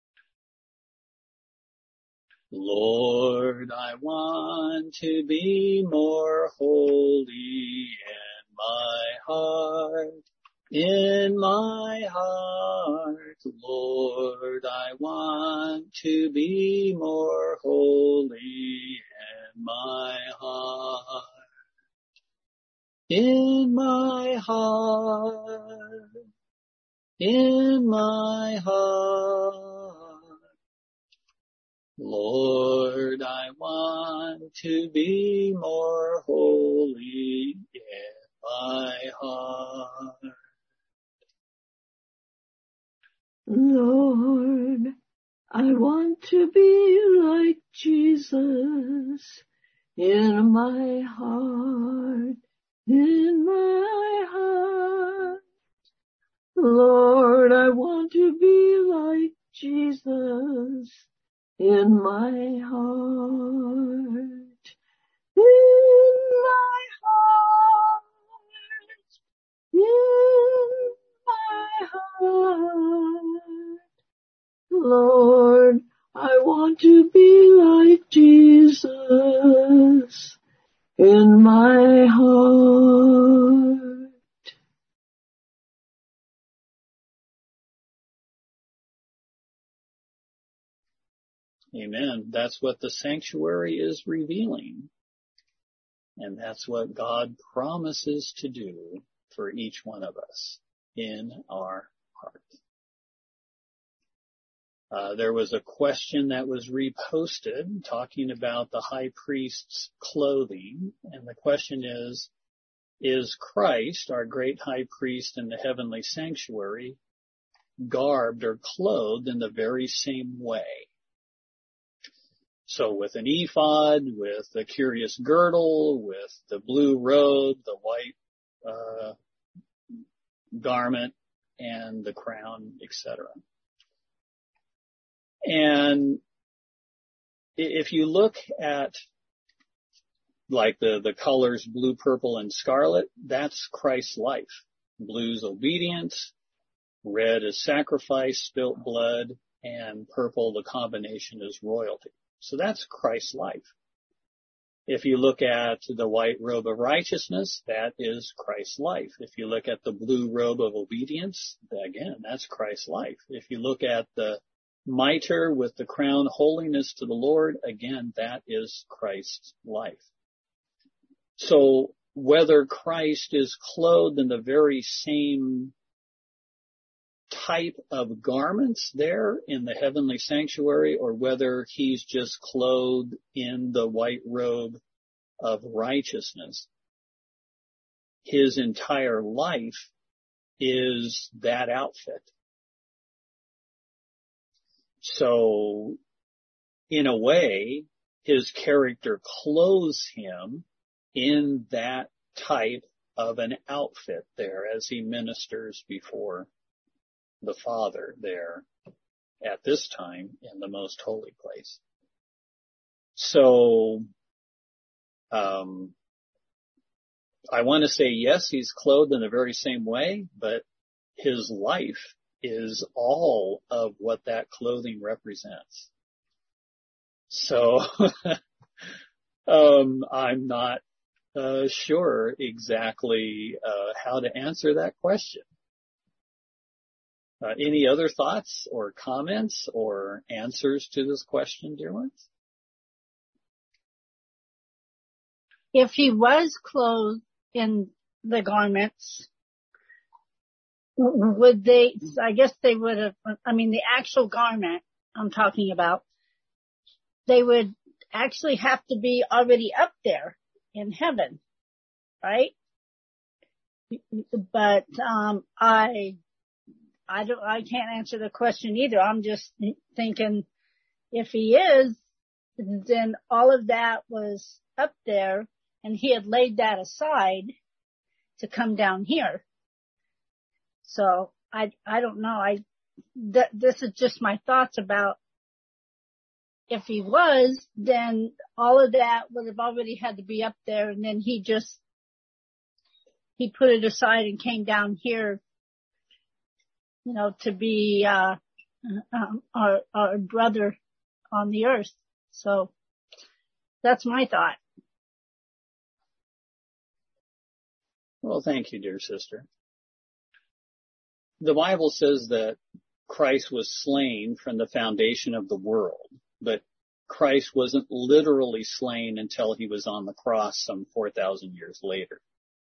S1: Lord, I want to be more holy in my heart, in my heart. Lord, I want to be more holy in my heart, in my heart, in my heart. Lord, I want to be more holy in my heart.
S2: Lord, I want to be like Jesus in my heart, in my heart. Lord, I want to be like Jesus in my heart, in my heart, in my heart. Lord, I want to be like Jesus in my heart.
S1: Amen. That's what the sanctuary is revealing. And that's what God promises to do for each one of us in our heart. Uh, there was a question that was reposted talking about the high priest's clothing. And the question is, is Christ, our great high priest in the heavenly sanctuary, garbed or clothed in the very same way? So with an ephod, with the curious girdle, with the blue robe, the white uh, garment, and the crown, et cetera. And if you look at like the, the colors blue, purple, and scarlet, that's Christ's life. Blue's obedience, red is sacrifice, spilt blood, and purple, the combination is royalty. So that's Christ's life. If you look at the white robe of righteousness, that is Christ's life. If you look at the blue robe of obedience, again, that's Christ's life. If you look at the mitre with the crown holiness to the Lord, again, that is Christ's life. So whether Christ is clothed in the very same type of garments there in the heavenly sanctuary, or whether he's just clothed in the white robe of righteousness, his entire life is that outfit. So in a way, his character clothes him in that type of an outfit there as he ministers before the Father there at this time in the most holy place. So, um, I want to say yes, he's clothed in the very same way, but his life is all of what that clothing represents. So, um, I'm not uh, sure exactly uh, how to answer that question. Uh, any other thoughts or comments or answers to this question, dear ones?
S3: If he was clothed in the garments, would they, I guess they would have, I mean, the actual garment I'm talking about, they would actually have to be already up there in heaven, right? But, um, I, I don't, I can't answer the question either. I'm just thinking if he is, then all of that was up there and he had laid that aside to come down here. So I, I don't know. I, th- this is just my thoughts about if he was, then all of that would have already had to be up there, and then he just, he put it aside and came down here, you know, to be, uh, um, our, our brother on the earth. So that's my thought.
S1: Well, thank you, dear sister. The Bible says that Christ was slain from the foundation of the world, but Christ wasn't literally slain until he was on the cross some four thousand years later.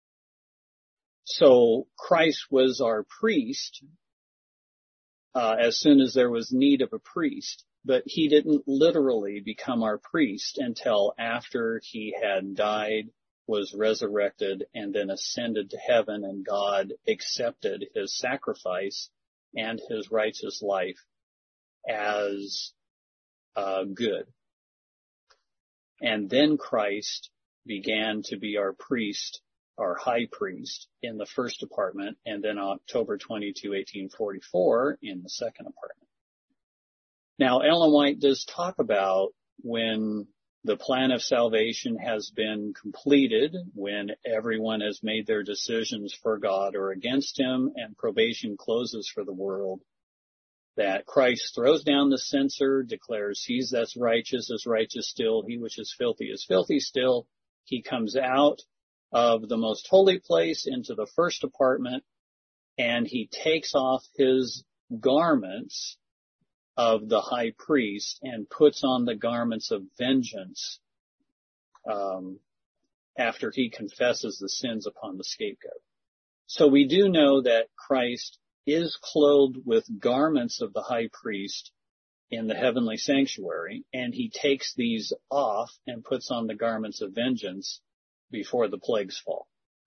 S1: So Christ was our priest uh, as soon as there was need of a priest, but he didn't literally become our priest until after he had died, was resurrected, and then ascended to heaven, and God accepted his sacrifice and his righteous life as uh, good. And then Christ began to be our priest, our high priest in the first department, and then October twenty-second, eighteen forty-four in the second department. Now, Ellen White does talk about when the plan of salvation has been completed, when everyone has made their decisions for God or against him, and probation closes for the world, that Christ throws down the censer, declares he's that's righteous is righteous still, he which is filthy is filthy still. He comes out of the most holy place into the first department, and he takes off his garments of the high priest and puts on the garments of vengeance um, after he confesses the sins upon the scapegoat. So we do know that Christ is clothed with garments of the high priest in the heavenly sanctuary, and he takes these off and puts on the garments of vengeance before the plagues fall.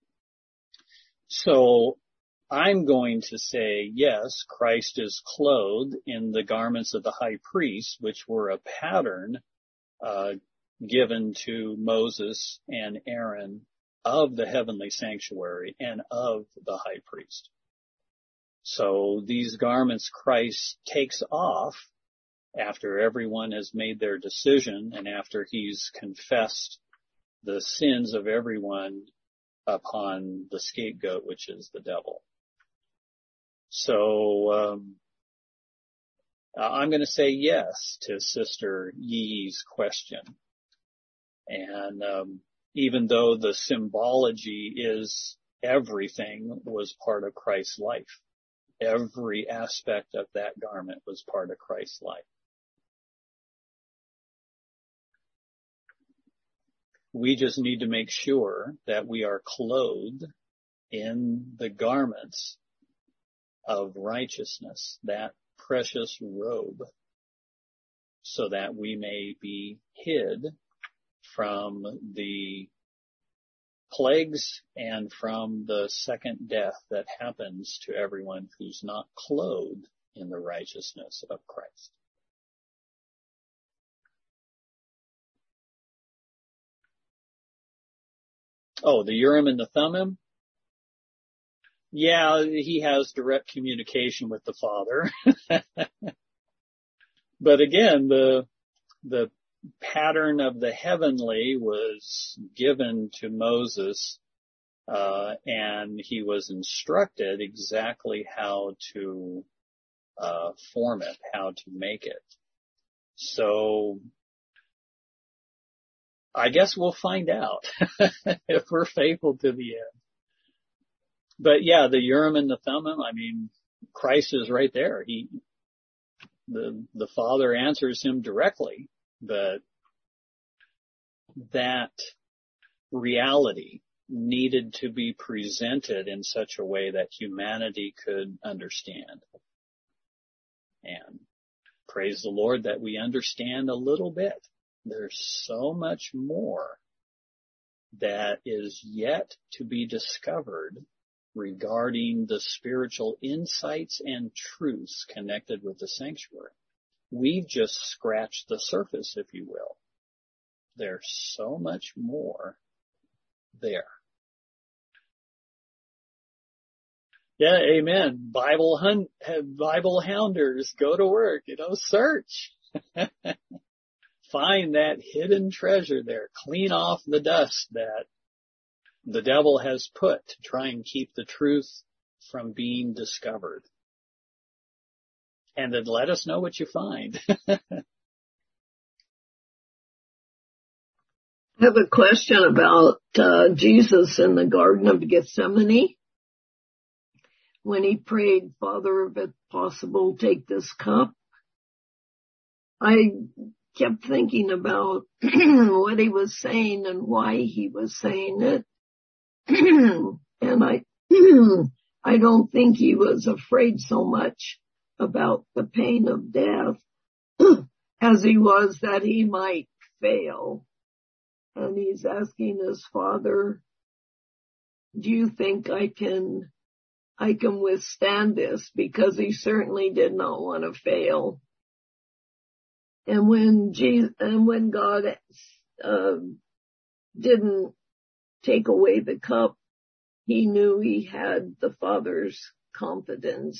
S1: So I'm going to say, yes, Christ is clothed in the garments of the high priest, which were a pattern uh, given to Moses and Aaron of the heavenly sanctuary and of the high priest. So these garments Christ takes off after everyone has made their decision and after he's confessed the sins of everyone upon the scapegoat, which is the devil. So um, I'm going to say yes to Sister Yi's question. And um, even though the symbology is everything was part of Christ's life, every aspect of that garment was part of Christ's life. We just need to make sure that we are clothed in the garments of righteousness, that precious robe, so that we may be hid from the plagues and from the second death that happens to everyone who's not clothed in the righteousness of Christ. Oh, the Urim and the Thummim? Yeah, he has direct communication with the Father. But again, the the pattern of the heavenly was given to Moses, uh, and he was instructed exactly how to uh, form it, how to make it. So I guess we'll find out if we're faithful to the end. But yeah, the Urim and the Thummim, I mean, Christ is right there. He, the, the Father answers him directly, but that reality needed to be presented in such a way that humanity could understand. And praise the Lord that we understand a little bit. There's so much more that is yet to be discovered regarding the spiritual insights and truths connected with the sanctuary. We've just scratched the surface, if you will. There's so much more there. Yeah, amen. Bible hunt, Bible hounders, go to work, you know, search. Find that hidden treasure there. Clean off the dust that the devil has put to try and keep the truth from being discovered. And then let us know what you find.
S2: I have a question about uh, Jesus in the Garden of Gethsemane. When he prayed, Father, if it's possible, take this cup. I kept thinking about what he was saying and why he was saying it. And I, I don't think he was afraid so much about the pain of death as he was that he might fail. And he's asking his Father, do you think I can, I can withstand this? Because he certainly did not want to fail. And when Jesus, and when God, uh, didn't take away the cup, he knew he had the Father's confidence.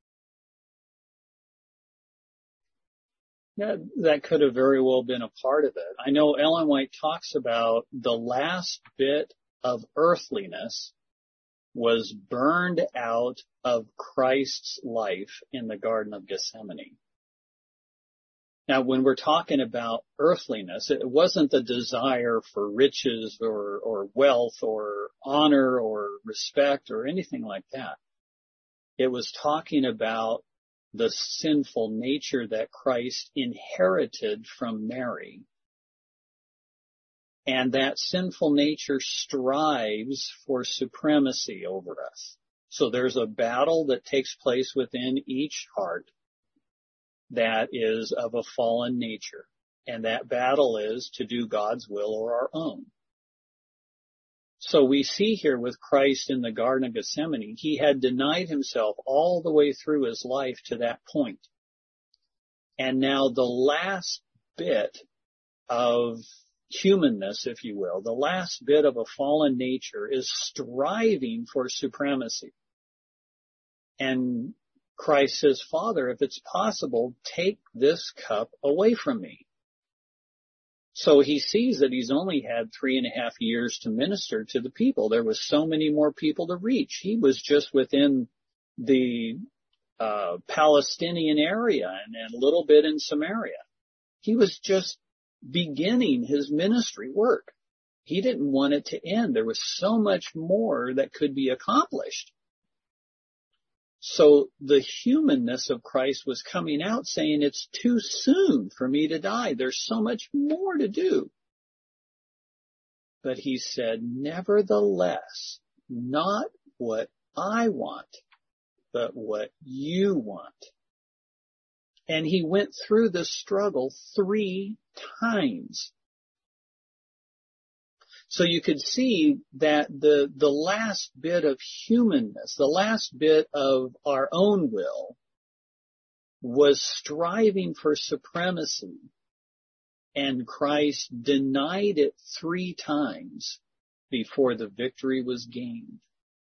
S1: That, that could have very well been a part of it. I know Ellen White talks about the last bit of earthliness was burned out of Christ's life in the Garden of Gethsemane. Now, when we're talking about earthliness, it wasn't the desire for riches or, or wealth or honor or respect or anything like that. It was talking about the sinful nature that Christ inherited from Mary. And that sinful nature strives for supremacy over us. So there's a battle that takes place within each heart that is of a fallen nature. And that battle is to do God's will or our own. So we see here with Christ in the Garden of Gethsemane, he had denied himself all the way through his life to that point. And now the last bit of humanness, if you will, the last bit of a fallen nature is striving for supremacy. And Christ says, Father, if it's possible, take this cup away from me. So he sees that he's only had three and a half years to minister to the people. There was so many more people to reach. He was just within the uh, Palestinian area and, and a little bit in Samaria. He was just beginning his ministry work. He didn't want it to end. There was so much more that could be accomplished. So the humanness of Christ was coming out saying, it's too soon for me to die. There's so much more to do. But he said, nevertheless, not what I want, but what you want. And he went through the struggle three times. So you could see that the, the last bit of humanness, the last bit of our own will was striving for supremacy, and Christ denied it three times before the victory was gained.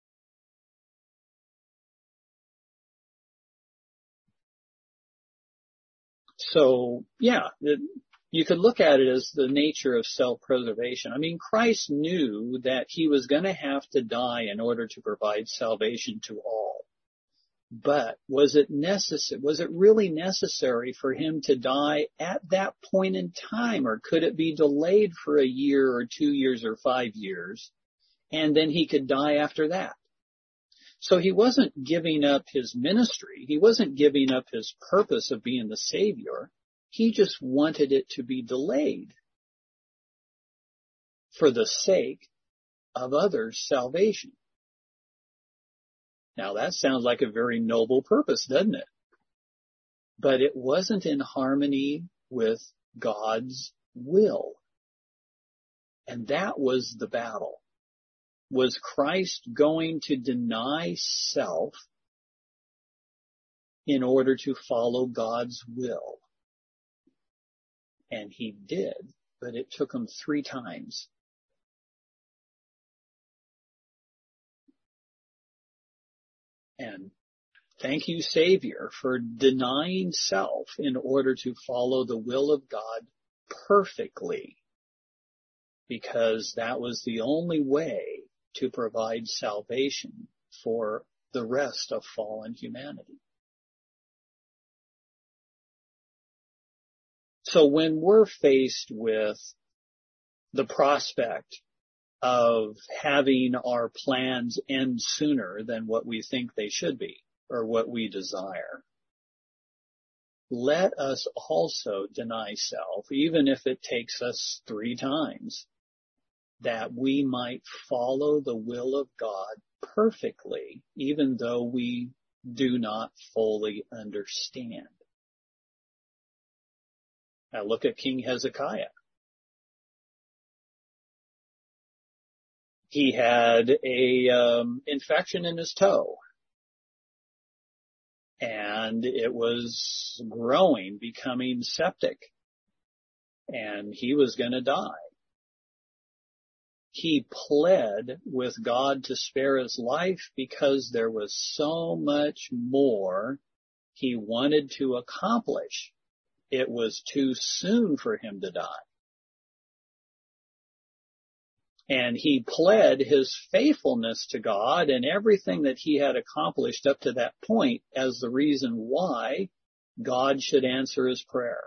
S1: So, yeah, it, you could look at it as the nature of self-preservation. I mean, Christ knew that he was going to have to die in order to provide salvation to all. But was it necessary? Was it really necessary for him to die at that point in time, or could it be delayed for a year or two years or five years, and then he could die after that? So he wasn't giving up his ministry. He wasn't giving up his purpose of being the Savior. He just wanted it to be delayed for the sake of others' salvation. Now that sounds like a very noble purpose, doesn't it? But it wasn't in harmony with God's will. And that was the battle. Was Christ going to deny self in order to follow God's will? And he did, but it took him three times. And thank you, Savior, for denying self in order to follow the will of God perfectly, because that was the only way to provide salvation for the rest of fallen humanity. So when we're faced with the prospect of having our plans end sooner than what we think they should be or what we desire, let us also deny self, even if it takes us three times, that we might follow the will of God perfectly, even though we do not fully understand. Now look at King Hezekiah. He had a um, infection in his toe, and it was growing, becoming septic, and he was going to die. He pled with God to spare his life because there was so much more he wanted to accomplish. It was too soon for him to die. And he pled his faithfulness to God and everything that he had accomplished up to that point as the reason why God should answer his prayer.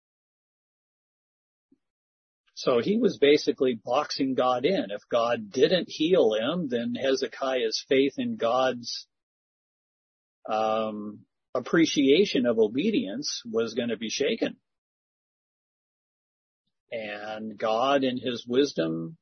S1: So he was basically boxing God in. If God didn't heal him, then Hezekiah's faith in God's um, appreciation of obedience was going to be shaken. And God, in his wisdom,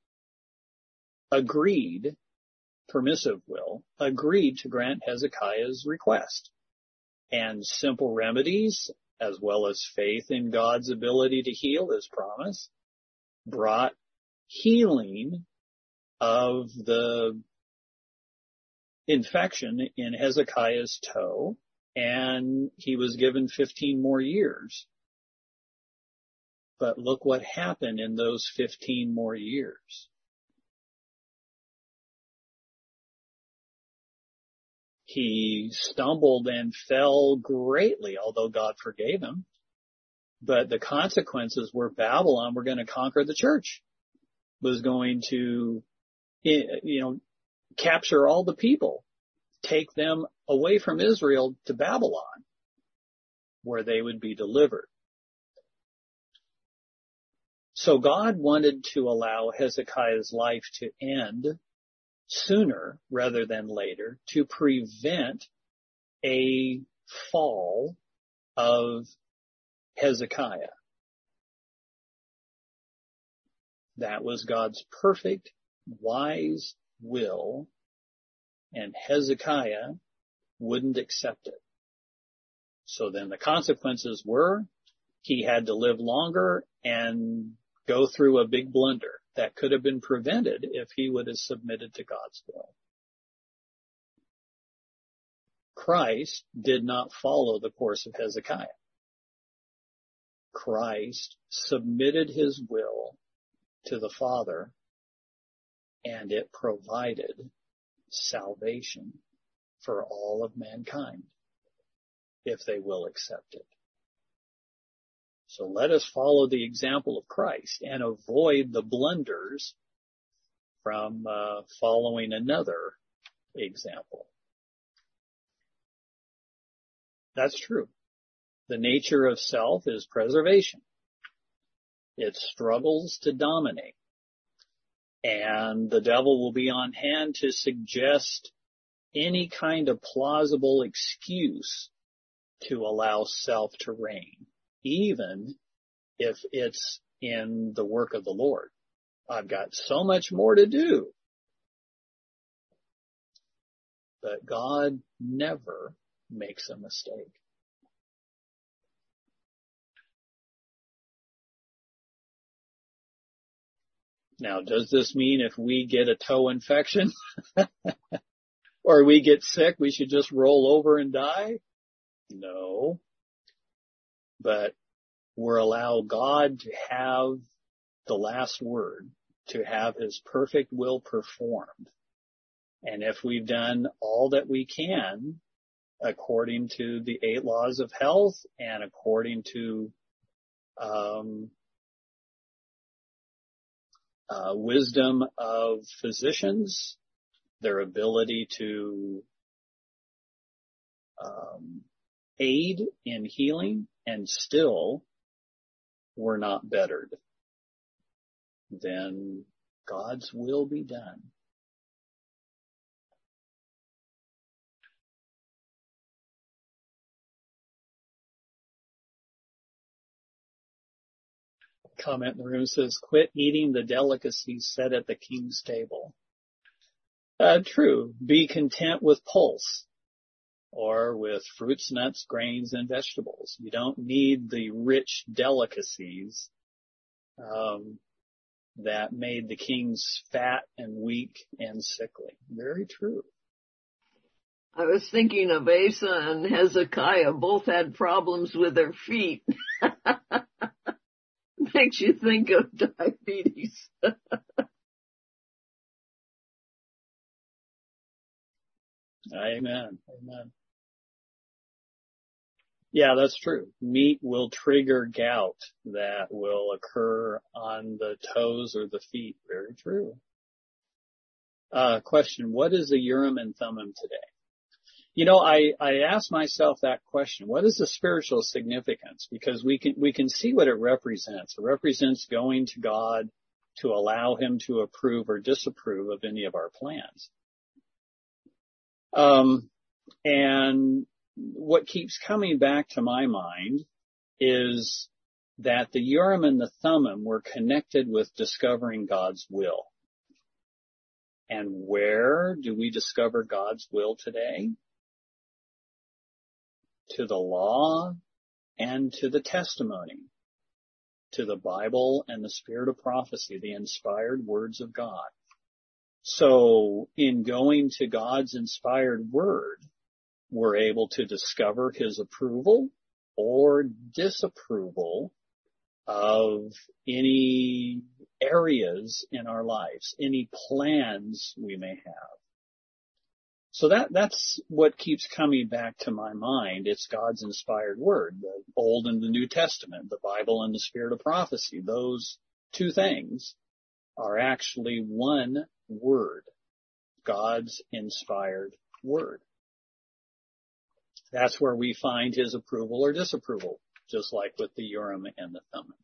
S1: agreed, permissive will, agreed to grant Hezekiah's request. And simple remedies, as well as faith in God's ability to heal his promise, brought healing of the infection in Hezekiah's toe, and he was given fifteen more years. But look what happened in those fifteen more years. He stumbled and fell greatly, although God forgave him. But the consequences were Babylon were going to conquer the church, was going to, you know, capture all the people, take them away from Israel to Babylon, where they would be delivered. So God wanted to allow Hezekiah's life to end sooner rather than later to prevent a fall of Hezekiah. That was God's perfect, wise will, and Hezekiah wouldn't accept it. So then the consequences were he had to live longer and go through a big blunder that could have been prevented if he would have submitted to God's will. Christ did not follow the course of Hezekiah. Christ submitted his will to the Father, and it provided salvation for all of mankind, if they will accept it. So let us follow the example of Christ and avoid the blunders from uh, following another example. That's true. The nature of self is preservation. It struggles to dominate. And the devil will be on hand to suggest any kind of plausible excuse to allow self to reign, even if it's in the work of the Lord. I've got so much more to do. But God never makes a mistake. Now, does this mean if we get a toe infection or we get sick, we should just roll over and die? No. But we're allowed God to have the last word, to have his perfect will performed. And if we've done all that we can according to the eight laws of health and according to um, uh, wisdom of physicians, their ability to um, aid in healing, and still we're not bettered, then God's will be done. Comment in the room says, quit eating the delicacies set at the king's table. Uh, true. Be content with pulse, or with fruits, nuts, grains, and vegetables. You don't need the rich delicacies um, that made the kings fat and weak and sickly. Very true.
S2: I was thinking of Asa and Hezekiah. Both had problems with their feet. Makes you think of diabetes.
S1: Amen. Amen. Yeah, that's true. Meat will trigger gout that will occur on the toes or the feet. Very true. Uh, question, what is the Urim and Thummim today? You know, I, I asked myself that question. What is the spiritual significance? Because we can, we can see what it represents. It represents going to God to allow him to approve or disapprove of any of our plans. Um, and what keeps coming back to my mind is that the Urim and the Thummim were connected with discovering God's will. And where do we discover God's will today? To the law and to the testimony, to the Bible and the spirit of prophecy, the inspired words of God. So in going to God's inspired word, we're able to discover his approval or disapproval of any areas in our lives, any plans we may have. So that, that's what keeps coming back to my mind. It's God's inspired word, the Old and the New Testament, the Bible and the spirit of prophecy. Those two things are actually one word, God's inspired word. That's where we find his approval or disapproval, just like with the Urim and the Thummim.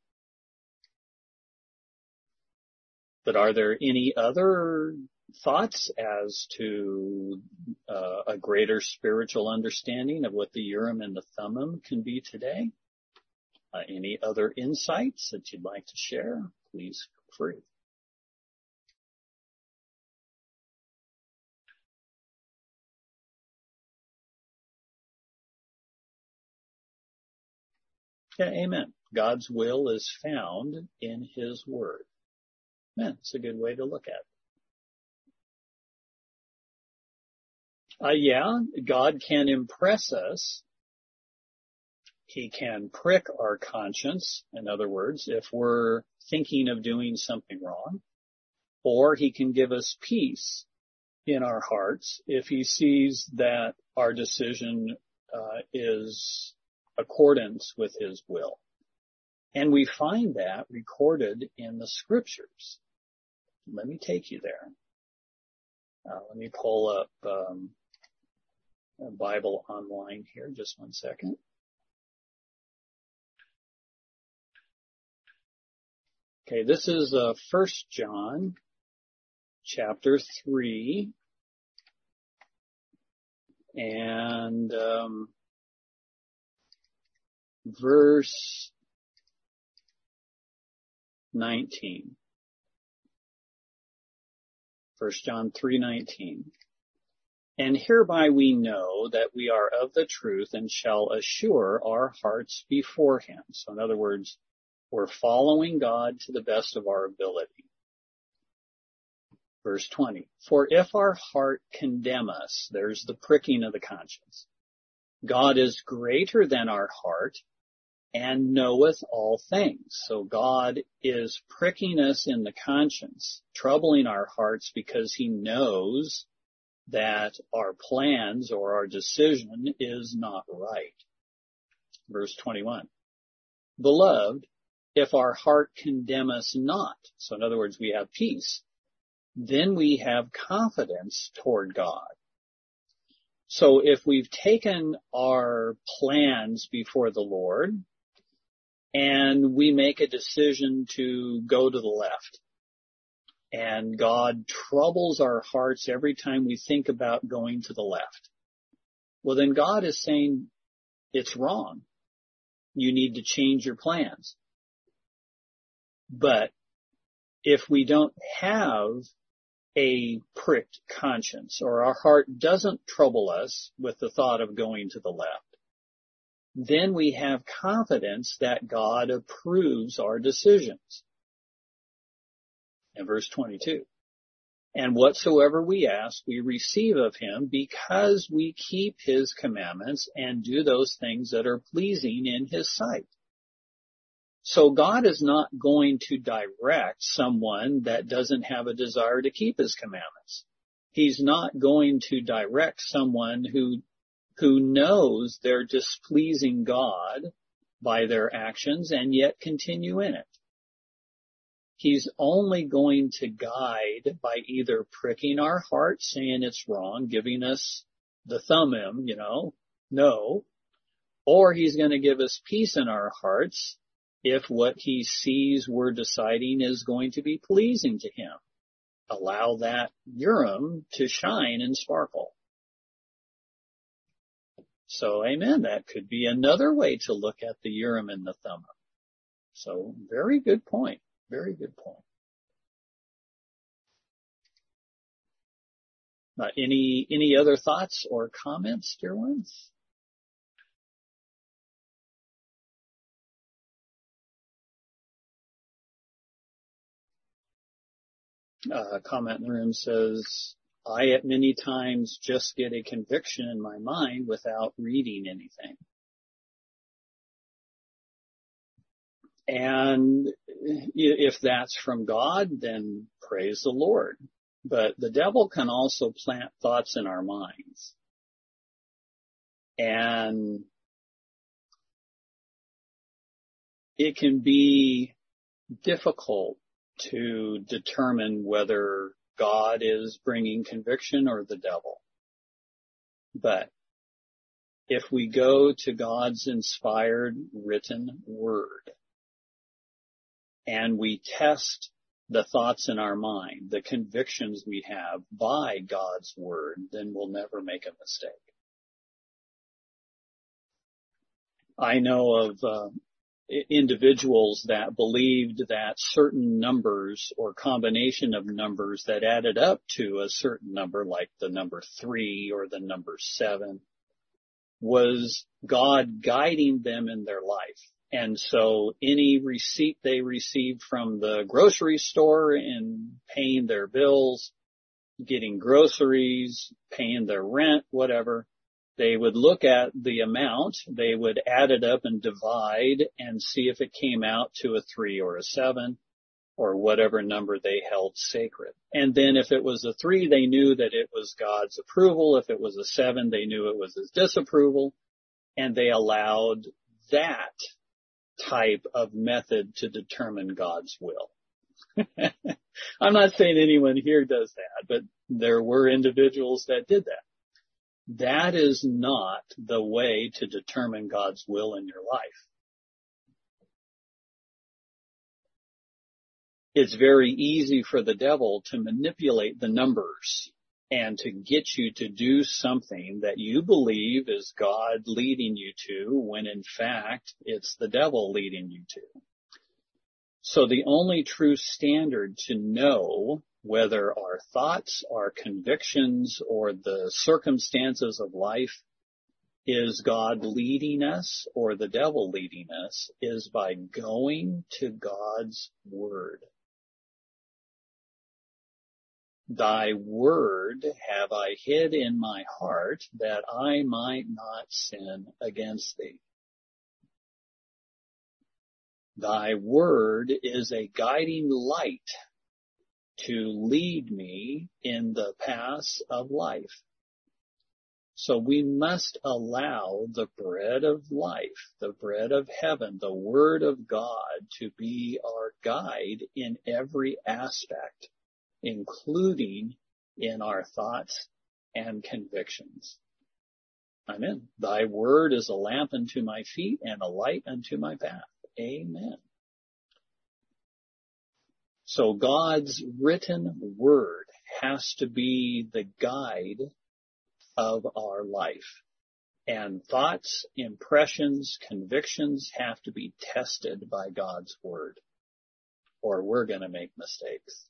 S1: But are there any other thoughts as to uh, a greater spiritual understanding of what the Urim and the Thummim can be today? Uh, any other insights that you'd like to share? Please feel free. Yeah, amen. God's will is found in his word. Amen. It's a good way to look at it. Uh, yeah, God can impress us. He can prick our conscience, in other words, if we're thinking of doing something wrong, or he can give us peace in our hearts if he sees that our decision uh, is accordance with his will. And we find that recorded in the scriptures. Let me take you there. Uh, let me pull up um, a Bible online here. Just one second. Okay, this is uh, First John chapter three. And um, verse nineteen. First John three nineteen. And hereby we know that we are of the truth and shall assure our hearts before him. So in other words, we're following God to the best of our ability. Verse twenty. For if our heart condemn us, there's the pricking of the conscience. God is greater than our heart and knoweth all things. So God is pricking us in the conscience, troubling our hearts because he knows that our plans or our decision is not right. Verse twenty-one. Beloved, if our heart condemn us not, so in other words, we have peace, then we have confidence toward God. So if we've taken our plans before the Lord and we make a decision to go to the left, and God troubles our hearts every time we think about going to the left, well, then God is saying it's wrong. You need to change your plans. But if we don't have a pricked conscience, or our heart doesn't trouble us with the thought of going to the left, then we have confidence that God approves our decisions. In verse twenty-two, and whatsoever we ask, we receive of him because we keep his commandments and do those things that are pleasing in his sight. So God is not going to direct someone that doesn't have a desire to keep his commandments. He's not going to direct someone who, who knows they're displeasing God by their actions and yet continue in it. He's only going to guide by either pricking our heart, saying it's wrong, giving us the thumbim, you know, no, or he's going to give us peace in our hearts if what he sees we're deciding is going to be pleasing to him. Allow that Urim to shine and sparkle. So, amen. That could be another way to look at the Urim and the Thummim. So, very good point. Very good point. Uh, any any other thoughts or comments, dear ones? Uh, a comment in the room says, I at many times just get a conviction in my mind without reading anything. And if that's from God, then praise the Lord. But the devil can also plant thoughts in our minds. And it can be difficult to determine whether God is bringing conviction or the devil. But if we go to God's inspired written word and we test the thoughts in our mind, the convictions we have by God's word, then we'll never make a mistake. I know of uh, individuals that believed that certain numbers or combination of numbers that added up to a certain number, like the number three or the number seven, was God guiding them in their life. And so any receipt they received from the grocery store and paying their bills, getting groceries, paying their rent, whatever, they would look at the amount, they would add it up and divide and see if it came out to a three or a seven or whatever number they held sacred. And then if it was a three, they knew that it was God's approval. If it was a seven, they knew it was his disapproval. And they allowed that type of method to determine God's will. I'm not saying anyone here does that, but there were individuals that did that. That is not the way to determine God's will in your life. It's very easy for the devil to manipulate the numbers and to get you to do something that you believe is God leading you to, when in fact it's the devil leading you to. So the only true standard to know whether our thoughts, our convictions, or the circumstances of life is God leading us or the devil leading us is by going to God's word. Thy word have I hid in my heart that I might not sin against thee. Thy word is a guiding light to lead me in the paths of life. So we must allow the bread of life, the bread of heaven, the word of God to be our guide in every aspect, including in our thoughts and convictions. Amen. Thy word is a lamp unto my feet and a light unto my path. Amen. So God's written word has to be the guide of our life. And thoughts, impressions, convictions have to be tested by God's word, or we're going to make mistakes.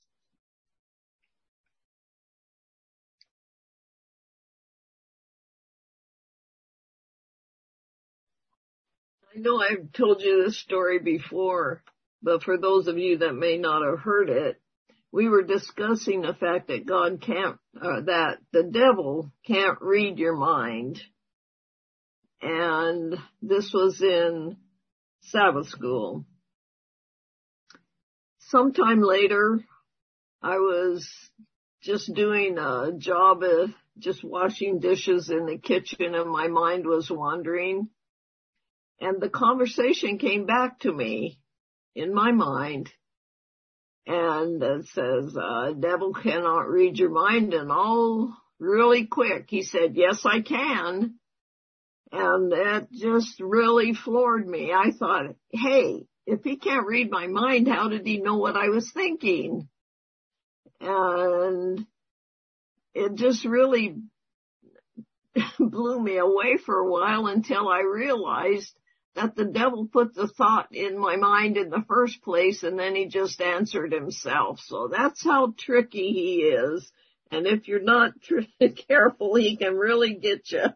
S2: I know I've told you this story before, but for those of you that may not have heard it, we were discussing the fact that God can't, uh, that the devil can't read your mind. And this was in Sabbath school. Sometime later, I was just doing a job of just washing dishes in the kitchen, and my mind was wandering. And the conversation came back to me in my mind. And it says, uh, devil cannot read your mind. And all really quick, he said, yes, I can. And it just really floored me. I thought, hey, if he can't read my mind, how did he know what I was thinking? And it just really blew me away for a while until I realized that the devil put the thought in my mind in the first place, and then he just answered himself. So that's how tricky he is. And if you're not careful, he can really get you.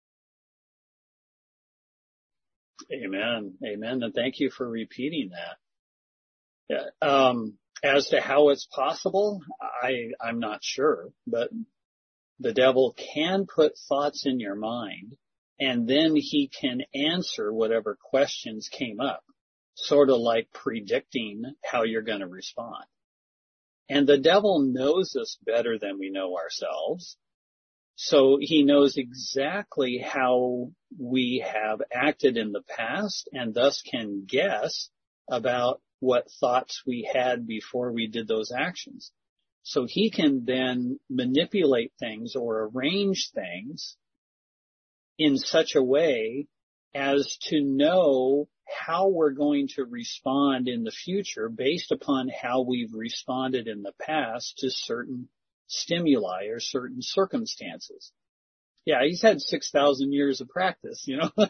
S1: Amen. Amen. And thank you for repeating that. Yeah. Um, as to how it's possible, I, I'm not sure, but the devil can put thoughts in your mind, and then he can answer whatever questions came up, sort of like predicting how you're going to respond. And the devil knows us better than we know ourselves. So he knows exactly how we have acted in the past, and thus can guess about what thoughts we had before we did those actions. So he can then manipulate things or arrange things in such a way as to know how we're going to respond in the future based upon how we've responded in the past to certain stimuli or certain circumstances. Yeah, he's had six thousand years of practice, you know.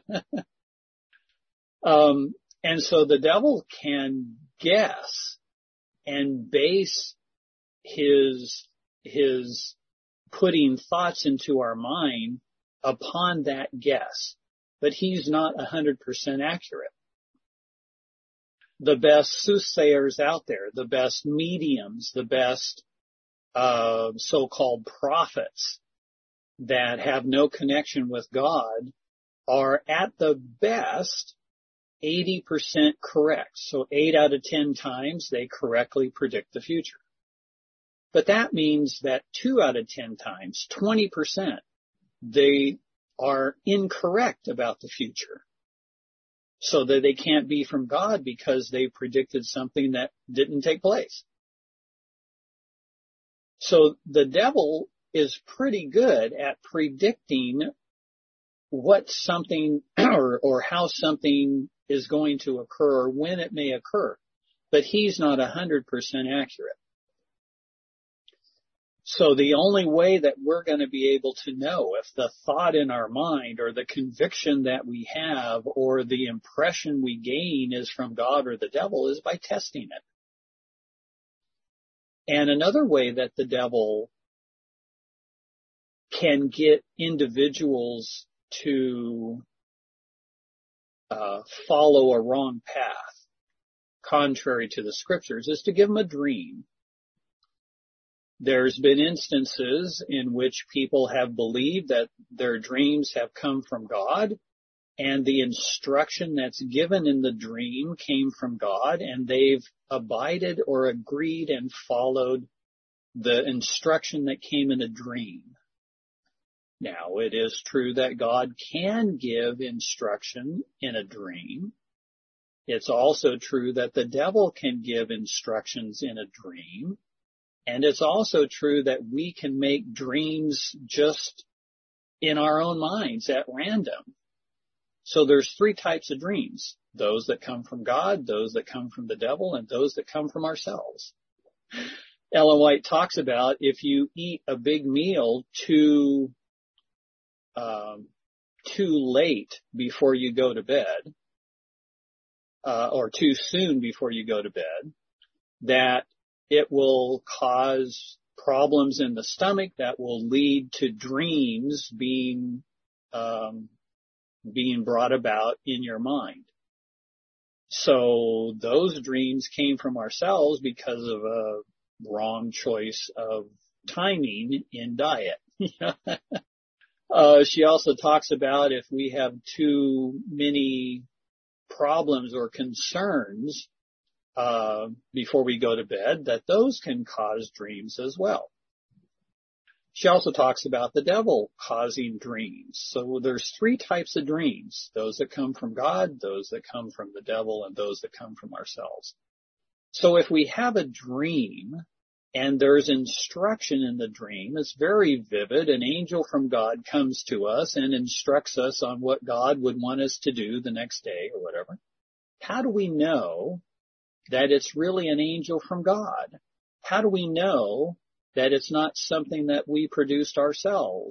S1: um, and so the devil can guess and base his, his putting thoughts into our mind upon that guess, but he's not one hundred percent accurate. The best soothsayers out there, the best mediums, the best uh, so-called prophets that have no connection with God are at the best eighty percent correct. So eight out of ten times they correctly predict the future. But that means that two out of ten times, twenty percent, they are incorrect about the future. So that they can't be from God because they predicted something that didn't take place. So the devil is pretty good at predicting what something or, or how something is going to occur or when it may occur. But he's not one hundred percent accurate. So the only way that we're going to be able to know if the thought in our mind or the conviction that we have or the impression we gain is from God or the devil is by testing it. And another way that the devil can get individuals to uh, follow a wrong path, contrary to the scriptures, is to give them a dream. There's been instances in which people have believed that their dreams have come from God, and the instruction that's given in the dream came from God, and they've abided or agreed and followed the instruction that came in a dream. Now, it is true that God can give instruction in a dream. It's also true that the devil can give instructions in a dream. And it's also true that we can make dreams just in our own minds at random. So there's three types of dreams: those that come from God, those that come from the devil, and those that come from ourselves. Ellen White talks about if you eat a big meal too, um, too late before you go to bed, uh, or too soon before you go to bed, that it will cause problems in the stomach that will lead to dreams being um, being brought about in your mind. So those dreams came from ourselves because of a wrong choice of timing in diet. uh, she also talks about if we have too many problems or concerns Uh, before we go to bed, that those can cause dreams as well. She also talks about the devil causing dreams. So there's three types of dreams: those that come from God, those that come from the devil, and those that come from ourselves. So if we have a dream and there's instruction in the dream, it's very vivid. An angel from God comes to us and instructs us on what God would want us to do the next day or whatever. How do we know that it's really an angel from God? How do we know that it's not something that we produced ourselves?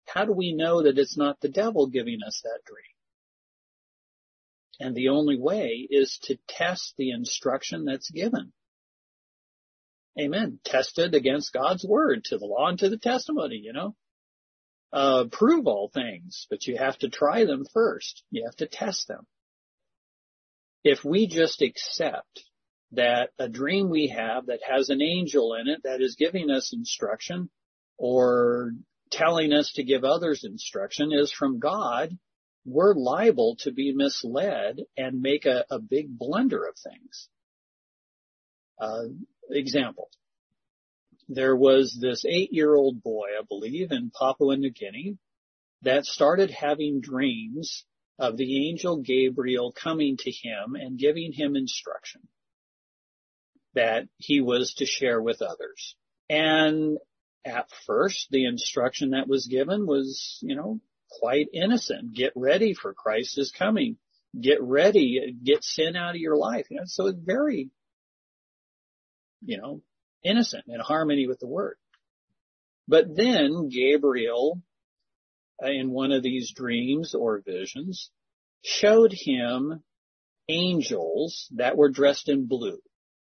S1: How do we know that it's not the devil giving us that dream? And the only way is to test the instruction that's given. Amen. Tested against God's word, to the law and to the testimony, you know. Uh, prove all things, but you have to try them first. You have to test them. If we just accept that a dream we have that has an angel in it that is giving us instruction or telling us to give others instruction is from God, we're liable to be misled and make a, a big blunder of things. Uh, example. There was this eight-year-old boy, I believe, in Papua New Guinea that started having dreams of the angel Gabriel coming to him and giving him instruction that he was to share with others. And at first, the instruction that was given was, you know, quite innocent. Get ready for Christ is coming. Get ready. Get sin out of your life. You know, so it's very, you know, innocent, in harmony with the word. But then Gabriel, in one of these dreams or visions, showed him angels that were dressed in blue.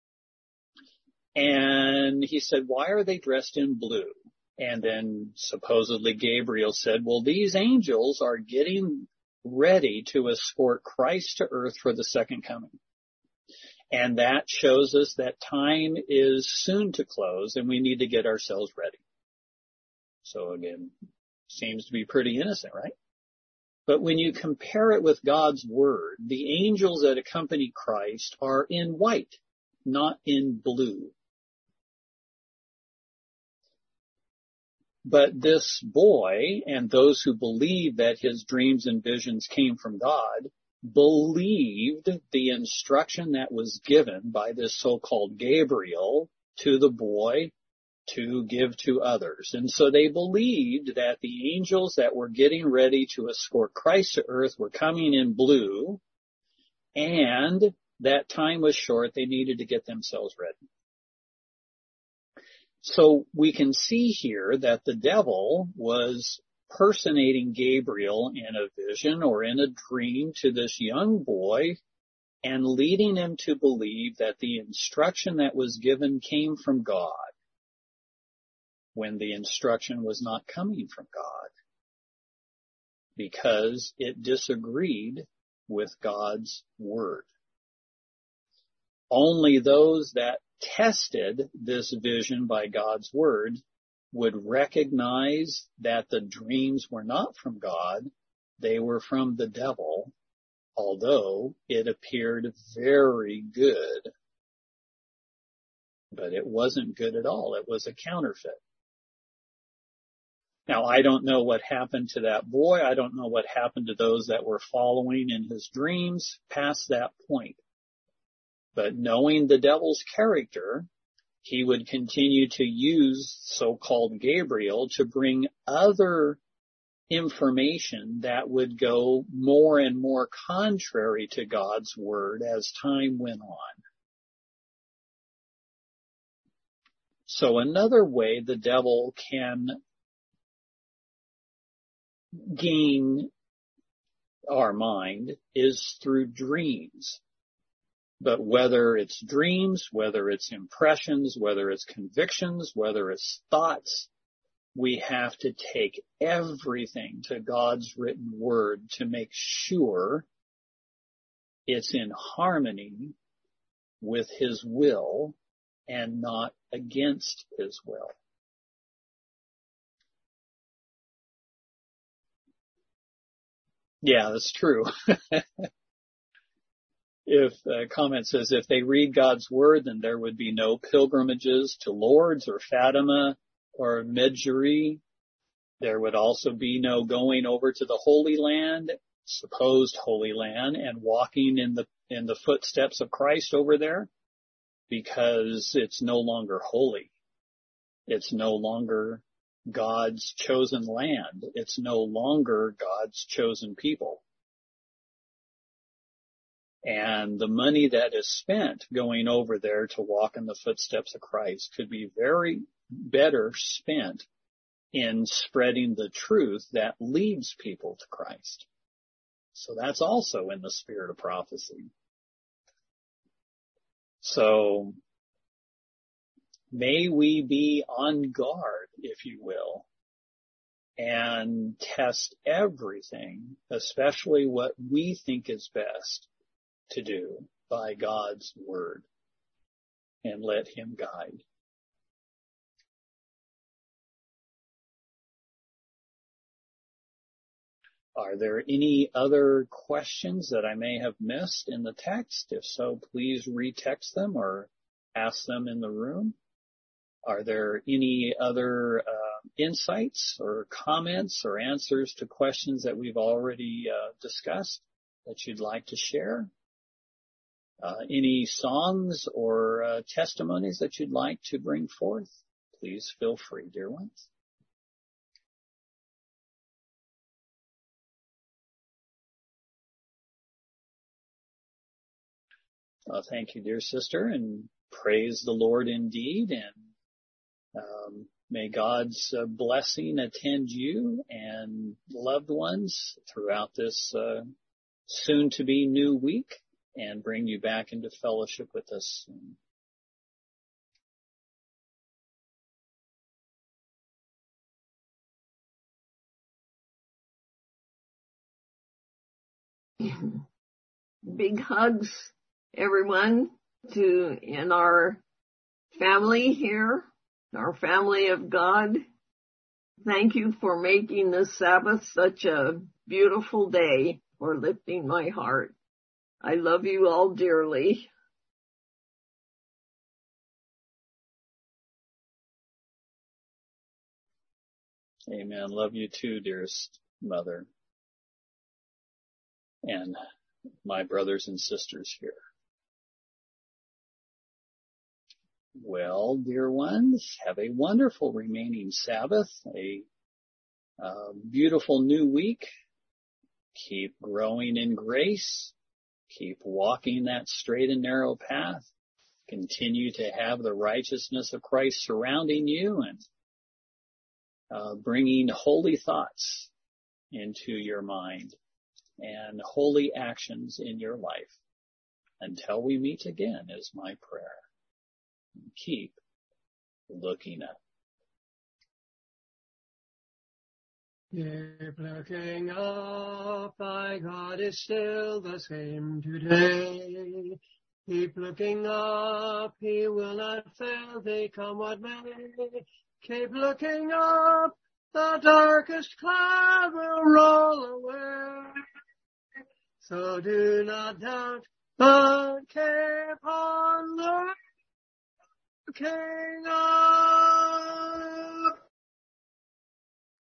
S1: And he said, why are they dressed in blue? And then supposedly Gabriel said, well, these angels are getting ready to escort Christ to earth for the second coming. And that shows us that time is soon to close and we need to get ourselves ready. So again, seems to be pretty innocent, right? But when you compare it with God's word, the angels that accompany Christ are in white, not in blue. But this boy and those who believe that his dreams and visions came from God believed the instruction that was given by this so-called Gabriel to the boy to give to others. And so they believed that the angels that were getting ready to escort Christ to earth were coming in blue, and that time was short. They needed to get themselves ready. So we can see here that the devil was personating Gabriel in a vision or in a dream to this young boy and leading him to believe that the instruction that was given came from God when the instruction was not coming from God because it disagreed with God's word. Only those that tested this vision by God's word would recognize that the dreams were not from God, they were from the devil, although it appeared very good. But it wasn't good at all. It was a counterfeit. Now, I don't know what happened to that boy. I don't know what happened to those that were following in his dreams past that point. But knowing the devil's character, he would continue to use so-called Gabriel to bring other information that would go more and more contrary to God's word as time went on. So another way the devil can gain our mind is through dreams. But whether it's dreams, whether it's impressions, whether it's convictions, whether it's thoughts, we have to take everything to God's written word to make sure it's in harmony with his will and not against his will. Yeah, that's true. If a uh, comment says, if they read God's word, then there would be no pilgrimages to Lourdes or Fatima or Medjugorje. There would also be no going over to the Holy Land, supposed Holy Land, and walking in the, in the footsteps of Christ over there, because it's no longer holy. It's no longer God's chosen land. It's no longer God's chosen people. And the money that is spent going over there to walk in the footsteps of Christ could be very better spent in spreading the truth that leads people to Christ. So that's also in the spirit of prophecy. So may we be on guard, if you will, and test everything, especially what we think is best to do by God's word, and let him guide. Are there any other questions that I may have missed in the text? If so, please retext them or ask them in the room. Are there any other uh, insights or comments or answers to questions that we've already uh, discussed that you'd like to share? Uh, any songs or uh, testimonies that you'd like to bring forth? Please feel free, dear ones. Uh, thank you, dear sister, and praise the Lord indeed, and um, may God's uh, blessing attend you and loved ones throughout this uh, soon-to-be new week, and bring you back into fellowship with us
S2: soon. Big hugs, everyone, to in our family here, our family of God. Thank you for making this Sabbath such a beautiful day, for lifting my heart. I love you all dearly.
S1: Amen. Love you too, dearest mother, and my brothers and sisters here. Well, dear ones, have a wonderful remaining Sabbath, a uh, beautiful new week. Keep growing in grace. Keep walking that straight and narrow path. Continue to have the righteousness of Christ surrounding you and uh, bringing holy thoughts into your mind and holy actions in your life. Until we meet again is my prayer. Keep looking up.
S4: Keep looking up, thy God is still the same today. Keep looking up, he will not fail thee, come what may. Keep looking up, the darkest cloud will roll away. So do not doubt, but keep on looking up.